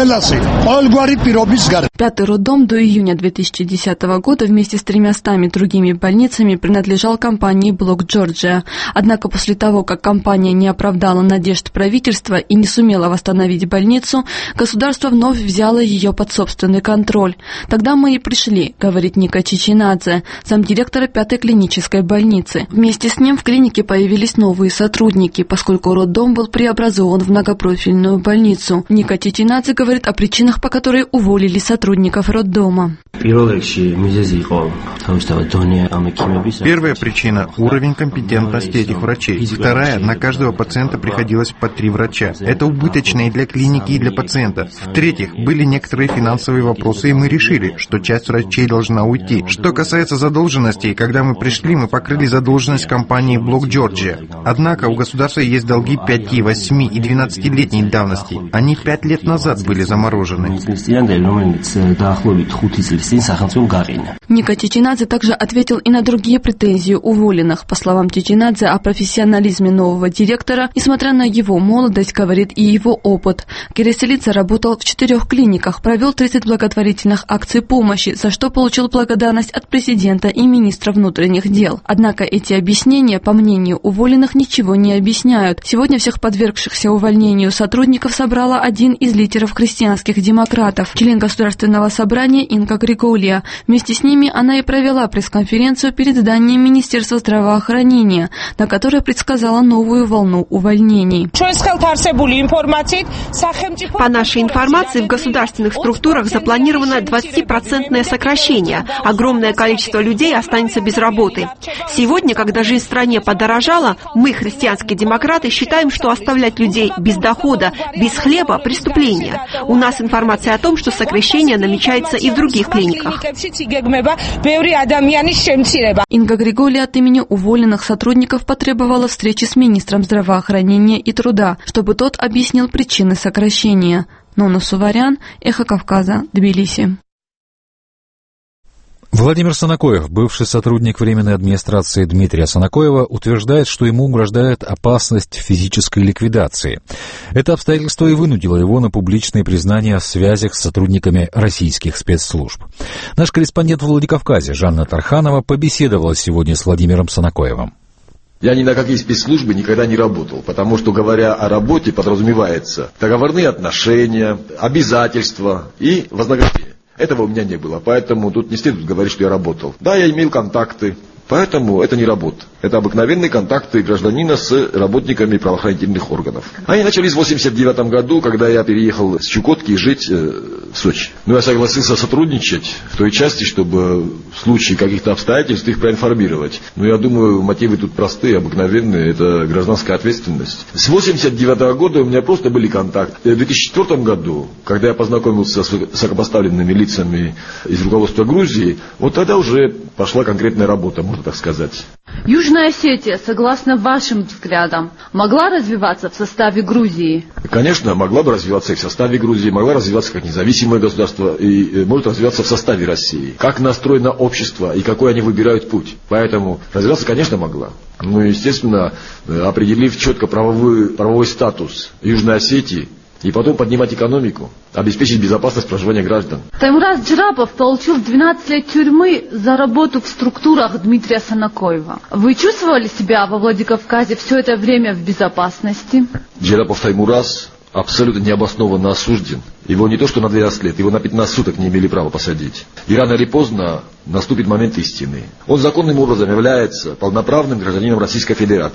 Пятый роддом до июня две тысячи десятого года вместе с тремястами другими больницами принадлежал компании «Блок Джорджия». Однако после того, как компания не оправдала надежд правительства и не сумела восстановить больницу, государство вновь взяло ее под собственный контроль. Тогда мы и пришли, говорит Ника Чичинадзе, замдиректора пятой клинической больницы. Вместе с ним в клинике появились новые сотрудники, поскольку роддом был преобразован в многопрофильную больницу. Ника Чичинадзе говорит о причинах, по которой уволили сотрудников роддома. Первая причина – уровень компетентности этих врачей. Вторая – на каждого пациента приходилось по три врача. Это убыточно и для клиники, и для пациента. В-третьих, были некоторые финансовые вопросы, и мы решили, что часть врачей должна уйти. Что касается задолженностей, когда мы пришли, мы покрыли задолженность компании «Блок Джорджия». Однако у государства есть долги пяти, восьми и двенадцатилетней давности. Они пять лет назад были заморожены. Ника Чичинадзе также ответил и на другие претензии уволенных. По словам Чичинадзе, о профессионализме нового директора, несмотря на его молодость, говорит и его опыт. Кереселидзе работал в четырех клиниках, провел тридцать благотворительных акций помощи, за что получил благодарность от президента и министра внутренних дел. Однако эти объяснения, по мнению уволенных, ничего не объясняют. Сегодня всех подвергшихся увольнению сотрудников собрала один из лидеров христианских демократов, член Государственного собрания Инга Григолья. Вместе с ними она и провела пресс-конференцию перед зданием Министерства здравоохранения, на которой предсказала новую волну увольнений. По нашей информации, в государственных структурах запланировано двадцатипроцентное сокращение. Огромное количество людей останется без работы. Сегодня, когда жизнь в стране подорожала, мы, христианские демократы, считаем, что оставлять людей без дохода, без хлеба – преступление. У нас информация о том, что сокращение намечается и в других клиниках. Инга Григолья от имени уволенных сотрудников потребовала встречи с министром здравоохранения и труда, чтобы тот объяснил причины сокращения. Нона Суварян, Эхо Кавказа, Тбилиси. Владимир Санакоев, бывший сотрудник Временной администрации Дмитрия Санакоева, утверждает, что ему угрожает опасность физической ликвидации. Это обстоятельство и вынудило его на публичные признания о связях с сотрудниками российских спецслужб. Наш корреспондент в Владикавказе Жанна Тарханова побеседовала сегодня с Владимиром Санакоевым. Я ни на какие спецслужбы никогда не работал, потому что, говоря о работе, подразумевается договорные отношения, обязательства и вознаграждение. Этого у меня не было, поэтому тут не следует говорить, что я работал. Да, я имел контакты, поэтому это не работа. Это обыкновенные контакты гражданина с работниками правоохранительных органов. Они начались в восемьдесят девятом году, когда я переехал с Чукотки жить э, в Сочи. Но я согласился сотрудничать в той части, чтобы в случае каких-то обстоятельств их проинформировать. Но я думаю, мотивы тут простые, обыкновенные. Это гражданская ответственность. С восемьдесят девятого года у меня просто были контакты. В две тысячи четвёртом году, когда я познакомился с высокопоставленными лицами из руководства Грузии, вот тогда уже пошла конкретная работа, можно так сказать. Южная Осетия, согласно вашим взглядам, могла развиваться в составе Грузии? Конечно, могла бы развиваться и в составе Грузии, могла развиваться как независимое государство и может развиваться в составе России. Как настроено общество и какой они выбирают путь. Поэтому развиваться, конечно, могла. Ну, естественно, определив четко правовой, правовой статус Южной Осетии, и потом поднимать экономику, обеспечить безопасность проживания граждан. Таймураз Джарапов получил двенадцать лет тюрьмы за работу в структурах Дмитрия Санакоева. Вы чувствовали себя во Владикавказе все это время в безопасности? Джарапов Таймураз абсолютно необоснованно осужден. Его не то что на двенадцать лет, его на пятнадцать суток не имели права посадить. И рано или поздно наступит момент истины. Он законным образом является полноправным гражданином Российской Федерации.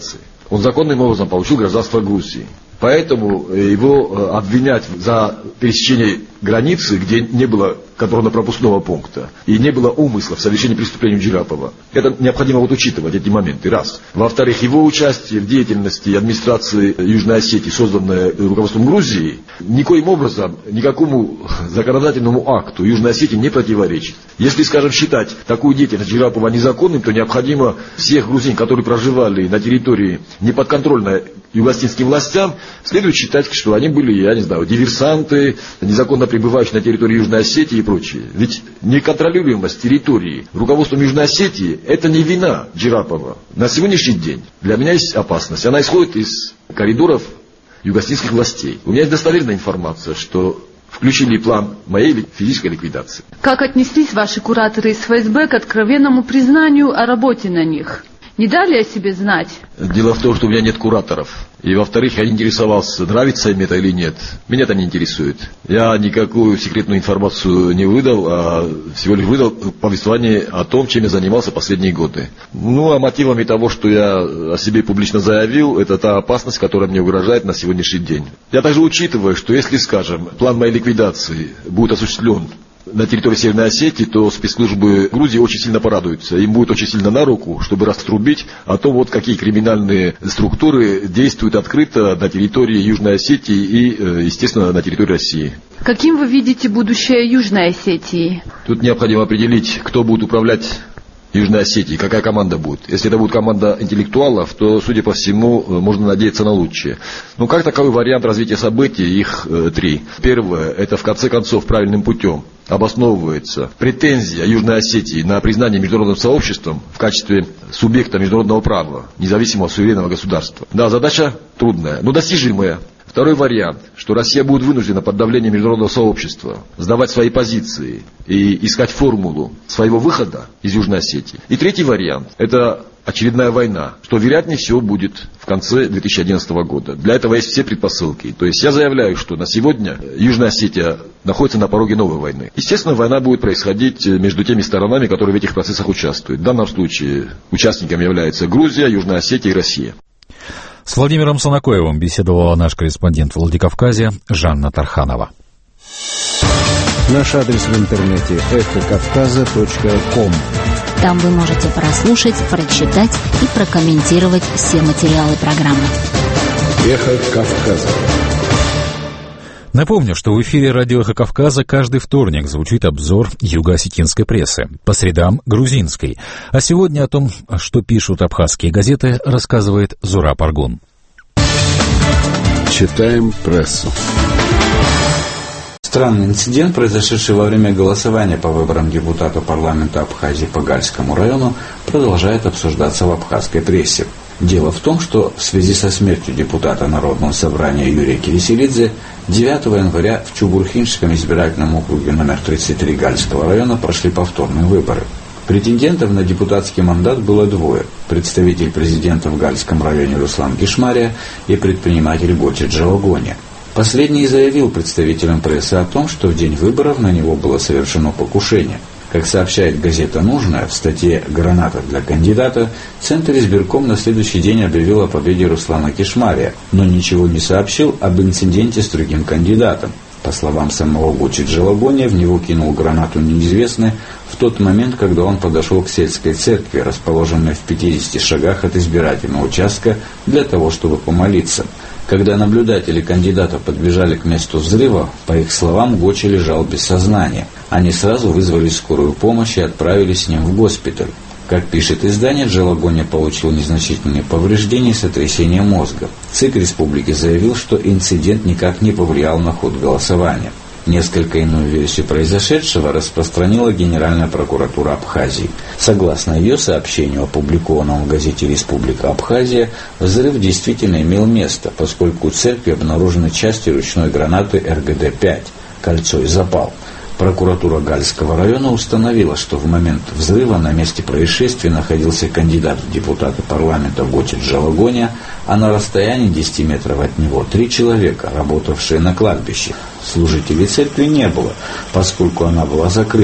он законным образом получил гражданство Грузии. Поэтому его обвинять за пересечение границы, где не было контрольно-пропускного пункта и не было умысла в совершении преступления Джирапова, это необходимо вот учитывать эти моменты. Раз. Во-вторых, его участие в деятельности администрации Южной Осетии, созданной руководством Грузии, никоим образом никакому законодательному акту Южной Осетии не противоречит. Если, скажем, считать такую деятельность Джирапова незаконным, то необходимо всех грузин, которые проживали на территории неподконтрольной югославянским властям, следует считать, что они были, я не знаю, диверсанты, незаконно пребывающие на территории Южной Осетии и прочее. Ведь неконтролируемость территории руководством Южной Осетии – это не вина Джирапова. На сегодняшний день для меня есть опасность. Она исходит из коридоров югославянских властей. У меня есть достоверная информация, что включили план моей физической ликвидации. Как отнеслись ваши кураторы из ФСБ к откровенному признанию о работе на них? Не дали о себе знать? Дело в том, что у меня нет кураторов. И, во-вторых, я не интересовался, нравится им это или нет. Меня это не интересует. Я никакую секретную информацию не выдал, а всего лишь выдал повествование о том, чем я занимался последние годы. Ну, а мотивами того, что я о себе публично заявил, это та опасность, которая мне угрожает на сегодняшний день. Я также учитываю, что если, скажем, план моей ликвидации будет осуществлен на территории Северной Осетии, то спецслужбы Грузии очень сильно порадуются. Им будет очень сильно на руку, чтобы раструбить о том, вот какие криминальные структуры действуют открыто на территории Южной Осетии и, естественно, на территории России. Каким вы видите будущее Южной Осетии? Тут необходимо определить, кто будет управлять Южной Осетии, какая команда будет. Если это будет команда интеллектуалов, то, судя по всему, можно надеяться на лучшее. Но как таковой вариант развития событий, их э, три. Первое, это в конце концов правильным путем обосновывается претензия Южной Осетии на признание международным сообществом в качестве субъекта международного права, независимого суверенного государства. Да, задача трудная, но достижимая. Второй вариант, что Россия будет вынуждена под давлением международного сообщества сдавать свои позиции и искать формулу своего выхода из Южной Осетии. И третий вариант, это очередная война, что вероятнее всего будет в конце две тысячи одиннадцатого года. Для этого есть все предпосылки. То есть я заявляю, что на сегодня Южная Осетия находится на пороге новой войны. Естественно, война будет происходить между теми сторонами, которые в этих процессах участвуют. В данном случае участниками являются Грузия, Южная Осетия и Россия. С Владимиром Санакоевым беседовала наш корреспондент в Владикавказе Жанна Тарханова. Наш адрес в интернете эхо кавказа точка ком. Там вы можете прослушать, прочитать и прокомментировать все материалы программы. Эхо Кавказа. Напомню, что в эфире радио «Эхо Кавказа» каждый вторник звучит обзор юго-осетинской прессы, по средам — грузинской. А сегодня о том, что пишут абхазские газеты, рассказывает Зураб Аргун. Читаем прессу. Странный инцидент, произошедший во время голосования по выборам депутата парламента Абхазии по Гальскому району, продолжает обсуждаться в абхазской прессе. Дело в том, что в связи со смертью депутата Народного собрания Юрия Кириселидзе девятого января в Чубурхинском избирательном округе номер тридцать три Гальского района прошли повторные выборы. Претендентов на депутатский мандат было двое – представитель президента в Гальском районе Руслан Кишмария и предприниматель Гочи Джалагони. Последний заявил представителям прессы о том, что в день выборов на него было совершено покушение. Как сообщает газета «Нужная», в статье «Граната для кандидата» Центр избирком на следующий день объявил о победе Руслана Кишмария, но ничего не сообщил об инциденте с другим кандидатом. По словам самого Гочи Джалагони, в него кинул гранату неизвестный в тот момент, когда он подошел к сельской церкви, расположенной в пятидесяти шагах от избирательного участка, для того, чтобы помолиться. Когда наблюдатели кандидата подбежали к месту взрыва, по их словам, Гочи лежал без сознания. Они сразу вызвали скорую помощь и отправились с ним в госпиталь. Как пишет издание, Джалагони получил незначительные повреждения и сотрясение мозга. ЦИК республики заявил, что инцидент никак не повлиял на ход голосования. Несколько иную версию произошедшего распространила Генеральная прокуратура Абхазии. Согласно ее сообщению, опубликованному в газете «Республика Абхазия», взрыв действительно имел место, поскольку у церкви обнаружены части ручной гранаты эр гэ дэ пять, кольцо и запал. Прокуратура Гальского района установила, что в момент взрыва на месте происшествия находился кандидат в депутаты парламента Гочи Джалагони, а на расстоянии десяти метров от него три человека, работавшие на кладбище. Служителей церкви не было, поскольку она была закрыта.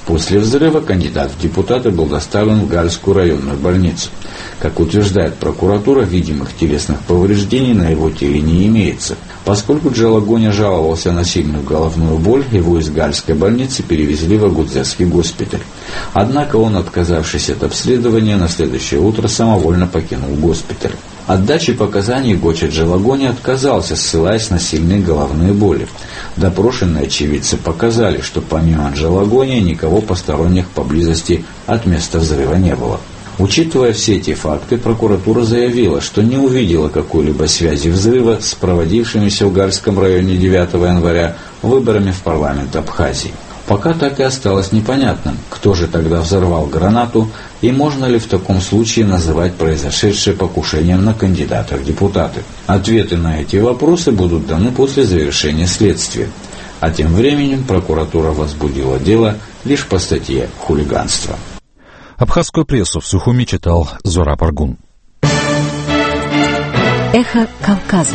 После взрыва кандидат в депутаты был доставлен в Гальскую районную больницу. Как утверждает прокуратура, видимых телесных повреждений на его теле не имеется. Поскольку Джалагоня жаловался на сильную головную боль, его из Гальской больницы перевезли в Агудзерский госпиталь. Однако он, отказавшись от обследования, на следующее утро самовольно покинул госпиталь. От дачи показаний Гоча Джалагоня отказался, ссылаясь на сильные головные боли. Допрошенные очевидцы показали, что помимо Джалагоня никого посторонних поблизости от места взрыва не было. Учитывая все эти факты, прокуратура заявила, что не увидела какой-либо связи взрыва с проводившимися в Гальском районе девятого января выборами в парламент Абхазии. Пока так и осталось непонятным, кто же тогда взорвал гранату и можно ли в таком случае называть произошедшее покушением на кандидата в депутаты. Ответы на эти вопросы будут даны после завершения следствия. А тем временем прокуратура возбудила дело лишь по статье «Хулиганство». Абхазскую прессу в Сухуми читал Зураб Аргун. Эхо Кавказа.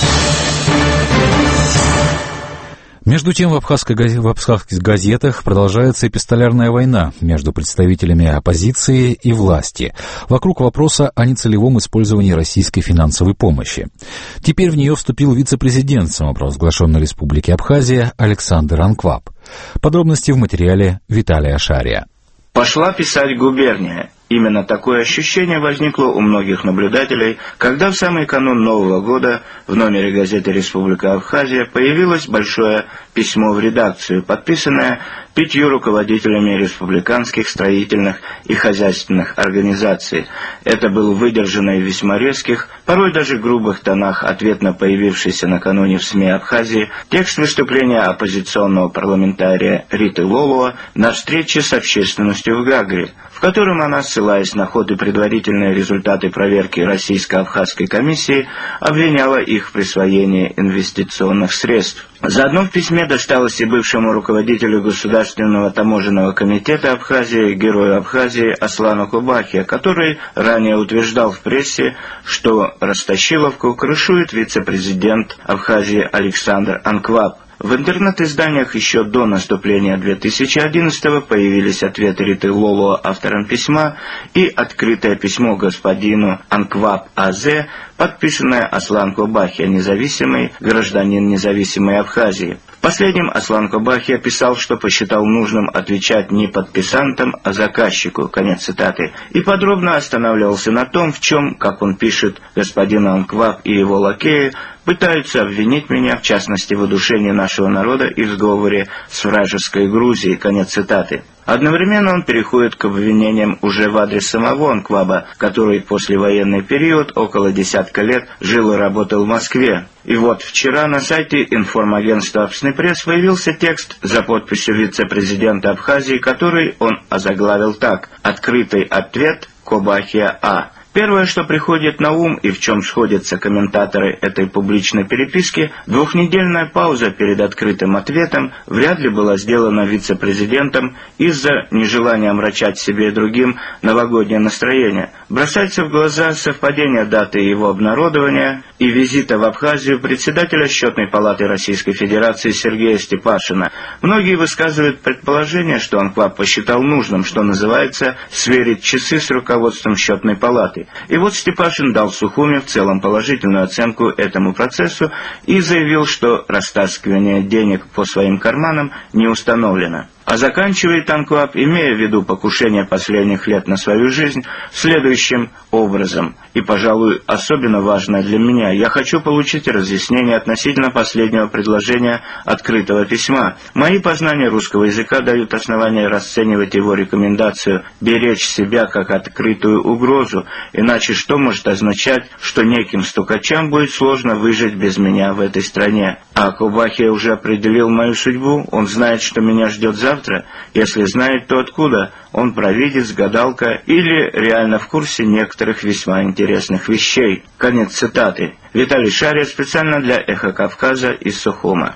Между тем, в абхазских, в абхазских газетах продолжается эпистолярная война между представителями оппозиции и власти вокруг вопроса о нецелевом использовании российской финансовой помощи. Теперь в нее вступил вице-президент самопровозглашенной республики Абхазия Александр Анкваб. Подробности в материале Виталия Шария. Пошла писать губерния. Именно такое ощущение возникло у многих наблюдателей, когда в самый канун Нового года в номере газеты «Республика Абхазия» появилось большое письмо в редакцию, подписанное пятью руководителями республиканских строительных и хозяйственных организаций. Это был выдержанный в весьма резких, порой даже грубых тонах ответ на появившийся накануне в СМИ Абхазии текст выступления оппозиционного парламентария Риты Лолуа на встрече с общественностью в Гагре, в котором она, ссылаясь на ход и предварительные результаты проверки российско-абхазской комиссии, обвиняла их в присвоении инвестиционных средств. Заодно в письме досталось и бывшему руководителю Государственного таможенного комитета Абхазии, герою Абхазии Аслану Кубахе, который ранее утверждал в прессе, что Ростащиловку крышует вице-президент Абхазии Александр Анкваб. В интернет-изданиях еще до наступления две тысячи одиннадцатого появились ответы Риты Лолуа авторам письма и открытое письмо господину Анкваб А.З., подписанное Аслан Кубахи, независимый гражданин независимой Абхазии. В последнем Аслан Кубахи описал, что посчитал нужным отвечать не подписантам, а заказчику, конец цитаты, и подробно останавливался на том, в чем, как он пишет, господин Анкваб и его лакеи пытаются обвинить меня, в частности, в удушении нашего народа и в сговоре с вражеской Грузией, конец цитаты. Одновременно он переходит к обвинениям уже в адрес самого Анкваба, который послевоенный период, около десятка лет, жил и работал в Москве. И вот вчера на сайте информагентства «Абсный пресс» появился текст за подписью вице-президента Абхазии, который он озаглавил так: «Открытый ответ Кубахия А». Первое, что приходит на ум и в чем сходятся комментаторы этой публичной переписки, двухнедельная пауза перед открытым ответом вряд ли была сделана вице-президентом из-за нежелания омрачать себе и другим новогоднее настроение. Бросается в глаза совпадение даты его обнародования и визита в Абхазию председателя Счетной палаты Российской Федерации Сергея Степашина. Многие высказывают предположение, что Анкваб посчитал нужным, что называется, сверить часы с руководством Счетной палаты. И вот Степашин дал Сухуми в целом положительную оценку этому процессу и заявил, что растаскивание денег по своим карманам не установлено. А заканчивает Анкваб, имея в виду покушение последних лет на свою жизнь, следующим образом. И, пожалуй, особенно важно для меня, я хочу получить разъяснение относительно последнего предложения открытого письма. Мои познания русского языка дают основание расценивать его рекомендацию беречь себя как открытую угрозу, иначе что может означать, что неким стукачам будет сложно выжить без меня в этой стране. А Кубахия уже определил мою судьбу, он знает, что меня ждет завтра. Если знает, то откуда? Он провидец, гадалка или реально в курсе некоторых весьма интересных вещей. Конец цитаты. Виталий Шария специально для «Эхо Кавказа» из Сухума.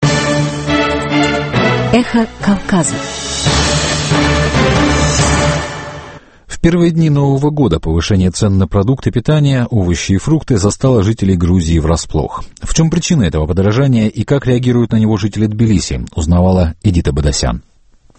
«Эхо Кавказа». В первые дни Нового года повышение цен на продукты питания, овощи и фрукты застало жителей Грузии врасплох. В чем причина этого подорожания и как реагируют на него жители Тбилиси, узнавала Эдита Бадасян.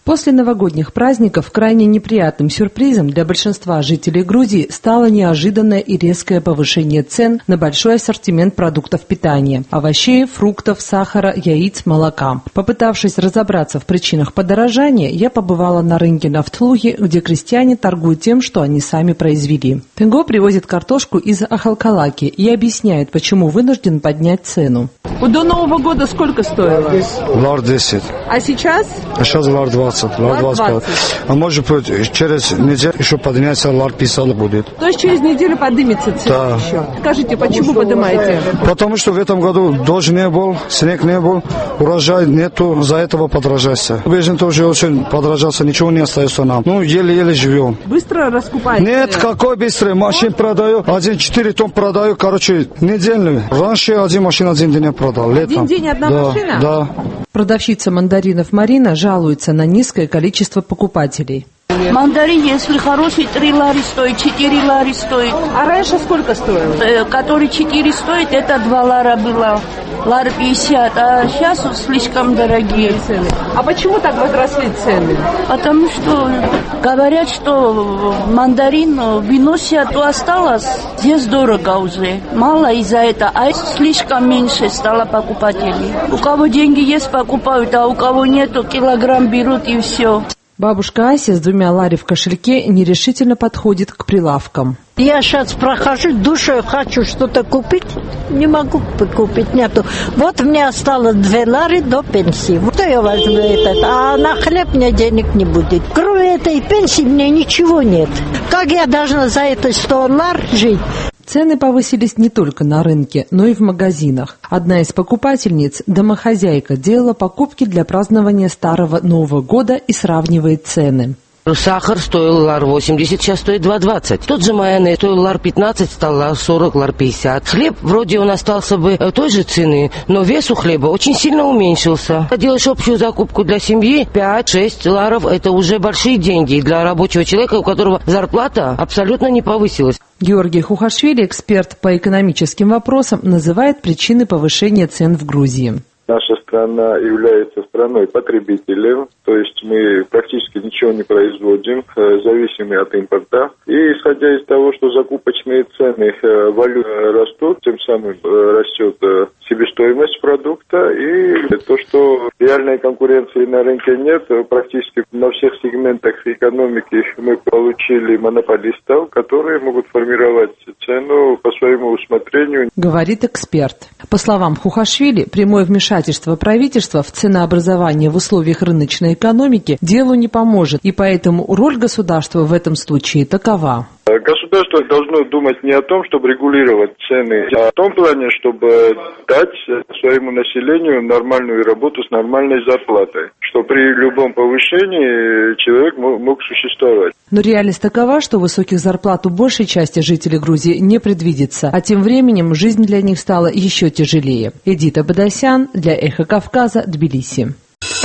После новогодних праздников крайне неприятным сюрпризом для большинства жителей Грузии стало неожиданное и резкое повышение цен на большой ассортимент продуктов питания – овощей, фруктов, сахара, яиц, молока. Попытавшись разобраться в причинах подорожания, я побывала на рынке Нафтлуги, где крестьяне торгуют тем, что они сами произвели. Тенго привозит картошку из Ахалкалаки и объясняет, почему вынужден поднять цену. До Нового года сколько стоило? Лар десять. А сейчас? А сейчас лар двадцать. Лар двадцать. А может быть, через неделю еще подняться, лар пятьдесят будет. То есть через неделю поднимется цена да. еще? Скажите, почему поднимаете? Потому что в этом году дождь не был, снег не был, урожай нету, за этого подорожался. Бежин тоже очень подорожался, ничего не остается нам. Ну, еле-еле живем. Быстро раскупаете? Нет, какой быстрый. Машин продаю, один четыре тонн продаю, короче, недельный. Раньше один машин один день продал, летом. Один день одна да, машина? Да. Продавщица мандаринов Марина жалуется на низкое количество покупателей. Мандарин, если хороший, три лари стоит, четыре лари стоит. А раньше сколько стоил? Э, который четыре стоит, это два лара было. Лар пятьдесят, а сейчас слишком дорогие цены. А почему так возросли цены? Потому что говорят, что мандарин выносят, то осталось, здесь дорого уже. Мало из-за этого, а слишком меньше стало покупателей. У кого деньги есть, покупают, а у кого нету, килограмм берут и все. Бабушка Ася с двумя лари в кошельке нерешительно подходит к прилавкам. Я сейчас прохожу, душой хочу что-то купить, не могу купить, нету. Вот мне осталось две лари до пенсии. Вот я возьму этот, а на хлеб мне денег не будет. Кроме этой пенсии мне ничего нет. Как я должна за это сто лар жить? Цены повысились не только на рынке, но и в магазинах. Одна из покупательниц, домохозяйка, делала покупки для празднования Старого Нового года и сравнивает цены. Сахар стоил лар восемьдесят, сейчас стоит два двадцать. Тот же майонез стоил лар пятнадцать, стал лар сорок, лар пятьдесят. Хлеб вроде он остался бы той же цены, но вес у хлеба очень сильно уменьшился. Делаешь общую закупку для семьи, пять-шесть ларов, это уже большие деньги для рабочего человека, у которого зарплата абсолютно не повысилась. Георгий Хухашвили, эксперт по экономическим вопросам, называет причины повышения цен в Грузии. Наша страна является страной потребителей, то есть мы практически ничего не производим, зависимы от импорта. И исходя из того, что закупочные цены валют растут, тем самым растет себестоимость продукта, и то, что реальной конкуренции на рынке нет, практически на всех сегментах экономики мы получили монополистов, которые могут формировать цену по своему усмотрению. Говорит эксперт. По словам Хухашвили, прямое вмешательство правительства в ценообразование в условиях рыночной экономики делу не поможет, и поэтому роль государства в этом случае такова. Государство должно думать не о том, чтобы регулировать цены, а о том плане, чтобы дать своему населению нормальную работу с нормальной зарплатой, чтобы при любом повышении человек мог существовать. Но реальность такова, что высоких зарплат у большей части жителей Грузии не предвидится, а тем временем жизнь для них стала еще тяжелее. Эдита Бадасян для Эхо Кавказа, Тбилиси.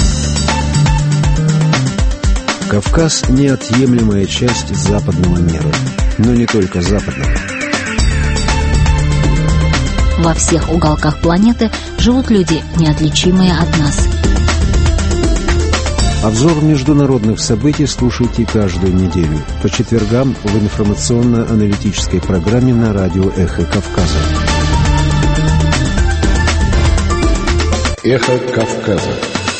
Кавказ – неотъемлемая часть западного мира, но не только западного. Во всех уголках планеты живут люди, неотличимые от нас. Обзор международных событий слушайте каждую неделю по четвергам в информационно-аналитической программе на радио «Эхо Кавказа». «Эхо Кавказа».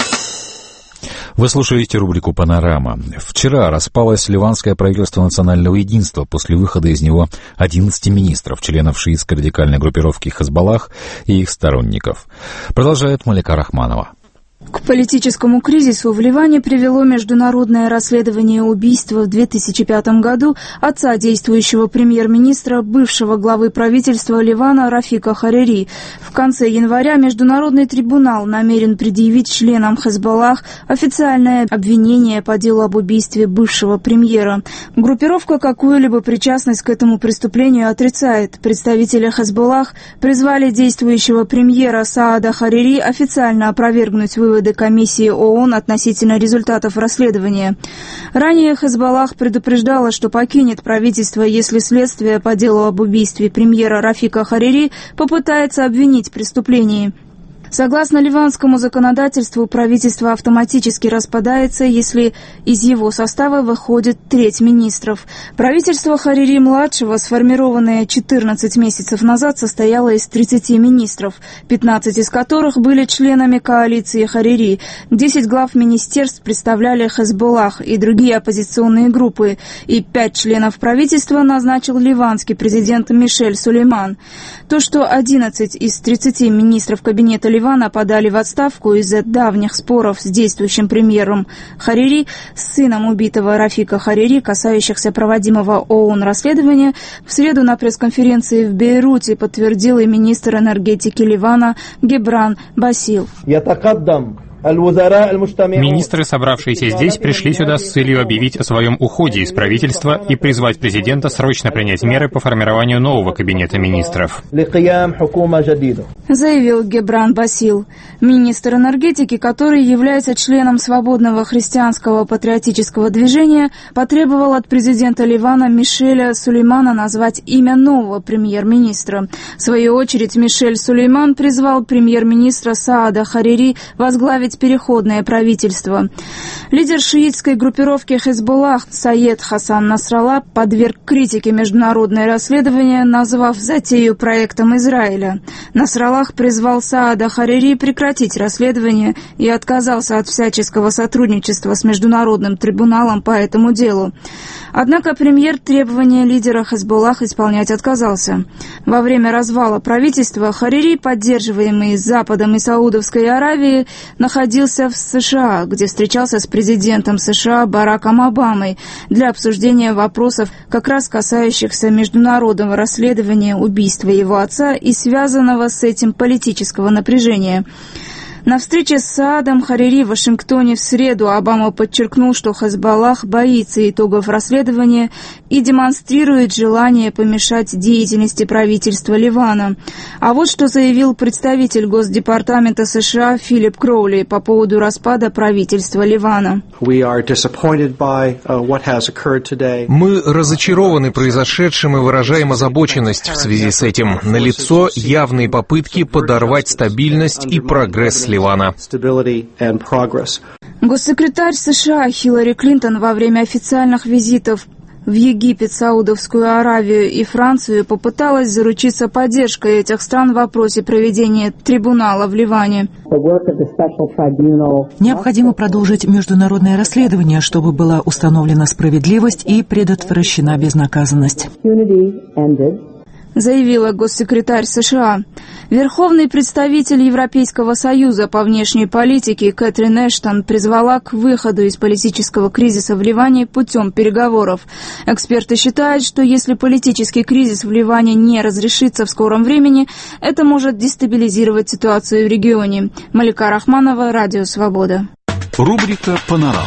Вы слушаете рубрику «Панорама». Вчера распалось ливанское правительство национального единства после выхода из него одиннадцати министров, членов шиитской радикальной группировки «Хезболлах» и их сторонников. Продолжает Малика Рахманова. К политическому кризису в Ливане привело международное расследование убийства в две тысячи пятом году отца действующего премьер-министра, бывшего главы правительства Ливана Рафика Харири. В конце января Международный трибунал намерен предъявить членам Хезболлах официальное обвинение по делу об убийстве бывшего премьера. Группировка какую-либо причастность к этому преступлению отрицает. Представители Хезболлах призвали действующего премьера Саада Харири официально опровергнуть выводы комиссии ООН относительно результатов расследования. Ранее Хезболлах предупреждала, что покинет правительство, если следствие по делу об убийстве премьера Рафика Харири попытается обвинить в преступлении. Согласно ливанскому законодательству, правительство автоматически распадается, если из его состава выходит треть министров. Правительство Харири-младшего, сформированное четырнадцать месяцев назад, состояло из тридцати министров, пятнадцать из которых были членами коалиции Харири. десять глав министерств представляли Хезболлах и другие оппозиционные группы, и пять членов правительства назначил ливанский президент Мишель Сулейман. То, что одиннадцать из тридцати министров кабинета Ливана подали в отставку из-за давних споров с действующим премьером Харири, с сыном убитого Рафика Харири, касающихся проводимого ООН расследования, в среду на пресс-конференции в Бейруте подтвердил и министр энергетики Ливана Гебран Басил. Министры, собравшиеся здесь, пришли сюда с целью объявить о своем уходе из правительства и призвать президента срочно принять меры по формированию нового кабинета министров. Заявил Гебран Басил. Министр энергетики, который является членом свободного христианского патриотического движения, потребовал от президента Ливана Мишеля Сулеймана назвать имя нового премьер-министра. В свою очередь, Мишель Сулейман призвал премьер-министра Саада Харири возглавить переходное правительство. Лидер шиитской группировки Хезболлах Саед Хасан Насралла подверг критике международное расследование, назвав затею проектом Израиля. Насраллах призвал Саада Харири прекратить расследование и отказался от всяческого сотрудничества с Международным трибуналом по этому делу. Однако премьер требования лидера Хезболлах исполнять отказался. Во время развала правительства Харири, поддерживаемый Западом и Саудовской Аравией, находился в США, где встречался с президентом США Бараком Обамой для обсуждения вопросов, как раз касающихся международного расследования убийства его отца и связанного с этим политического напряжения. На встрече с Саадом Харири в Вашингтоне в среду Обама подчеркнул, что Хезболлах боится итогов расследования и демонстрирует желание помешать деятельности правительства Ливана. А вот что заявил представитель Госдепартамента США Филипп Кроули по поводу распада правительства Ливана. Мы разочарованы произошедшим и выражаем озабоченность в связи с этим. Налицо явные попытки подорвать стабильность и прогресс Ливана. Госсекретарь США Хиллари Клинтон во время официальных визитов в Египет, Саудовскую Аравию и Францию попыталась заручиться поддержкой этих стран в вопросе проведения трибунала в Ливане. Необходимо продолжить международное расследование, чтобы была установлена справедливость и предотвращена безнаказанность, заявила госсекретарь США. Верховный представитель Европейского союза по внешней политике Кэтрин Эштон призвала к выходу из политического кризиса в Ливане путем переговоров. Эксперты считают, что если политический кризис в Ливане не разрешится в скором времени, это может дестабилизировать ситуацию в регионе. Малика Рахманова, Радио Свобода. Рубрика «Панорама».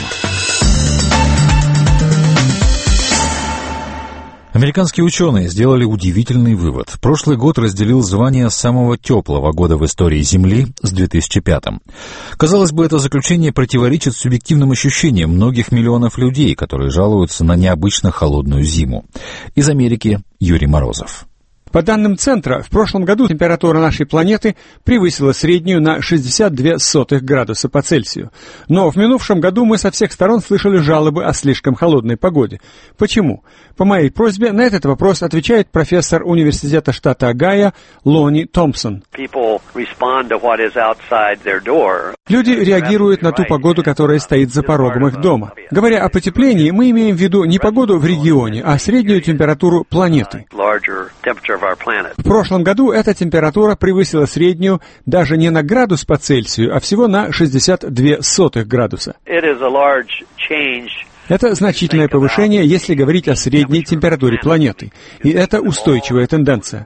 Американские ученые сделали удивительный вывод. Прошлый год разделил звание самого теплого года в истории Земли с две тысячи пятым. Казалось бы, это заключение противоречит субъективным ощущениям многих миллионов людей, которые жалуются на необычно холодную зиму. Из Америки Юрий Морозов. По данным Центра, в прошлом году температура нашей планеты превысила среднюю на шестьдесят две сотых градуса по Цельсию. Но в минувшем году мы со всех сторон слышали жалобы о слишком холодной погоде. Почему? По моей просьбе на этот вопрос отвечает профессор университета штата Огайо Лони Томпсон. Люди реагируют на ту погоду, которая стоит за порогом их дома. Говоря о потеплении, мы имеем в виду не погоду в регионе, а среднюю температуру планеты. В прошлом году эта температура превысила среднюю даже не на градус по Цельсию, а всего на шестьдесят две сотых градуса. Это значительное повышение, если говорить о средней температуре планеты. И это устойчивая тенденция.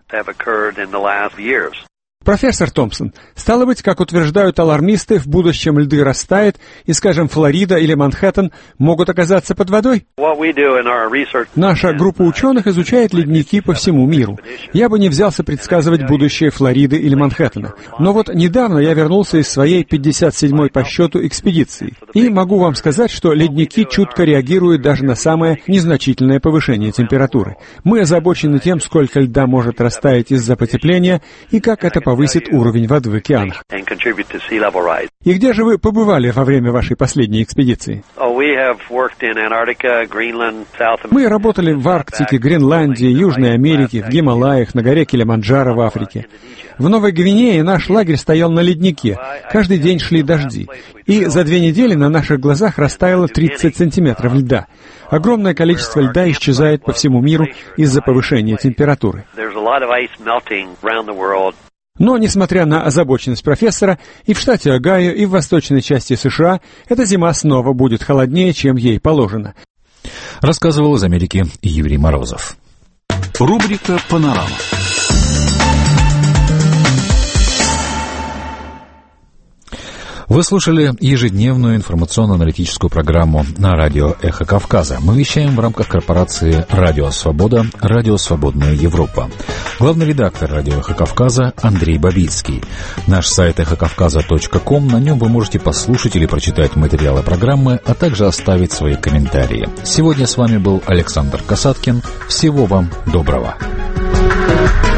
Профессор Томпсон, стало быть, как утверждают алармисты, в будущем льды растают, и, скажем, Флорида или Манхэттен могут оказаться под водой? Наша группа ученых изучает ледники по всему миру. Я бы не взялся предсказывать будущее Флориды или Манхэттена. Но вот недавно я вернулся из своей пятьдесят седьмой по счету экспедиции. И могу вам сказать, что ледники чутко реагируют даже на самое незначительное повышение температуры. Мы озабочены тем, сколько льда может растаять из-за потепления, и как это повлияет повысит уровень воды в океанах. И где же вы побывали во время вашей последней экспедиции? Мы работали в Арктике, Гренландии, Южной Америке, в Гималаях, на горе Килиманджаро в Африке. В Новой Гвинее наш лагерь стоял на леднике. Каждый день шли дожди. И за две недели на наших глазах растаяло тридцать сантиметров льда. Огромное количество льда исчезает по всему миру из-за повышения температуры. Но, несмотря на озабоченность профессора, и в штате Огайо, и в восточной части США эта зима снова будет холоднее, чем ей положено. Рассказывал из Америки Юрий Морозов. Рубрика «Панорама». Вы слушали ежедневную информационно-аналитическую программу на радио «Эхо Кавказа». Мы вещаем в рамках корпорации «Радио Свобода», «Радио Свободная Европа». Главный редактор радио «Эхо Кавказа» Андрей Бабицкий. Наш сайт эхо кавказа точка ком, на нем вы можете послушать или прочитать материалы программы, а также оставить свои комментарии. Сегодня с вами был Александр Касаткин. Всего вам доброго.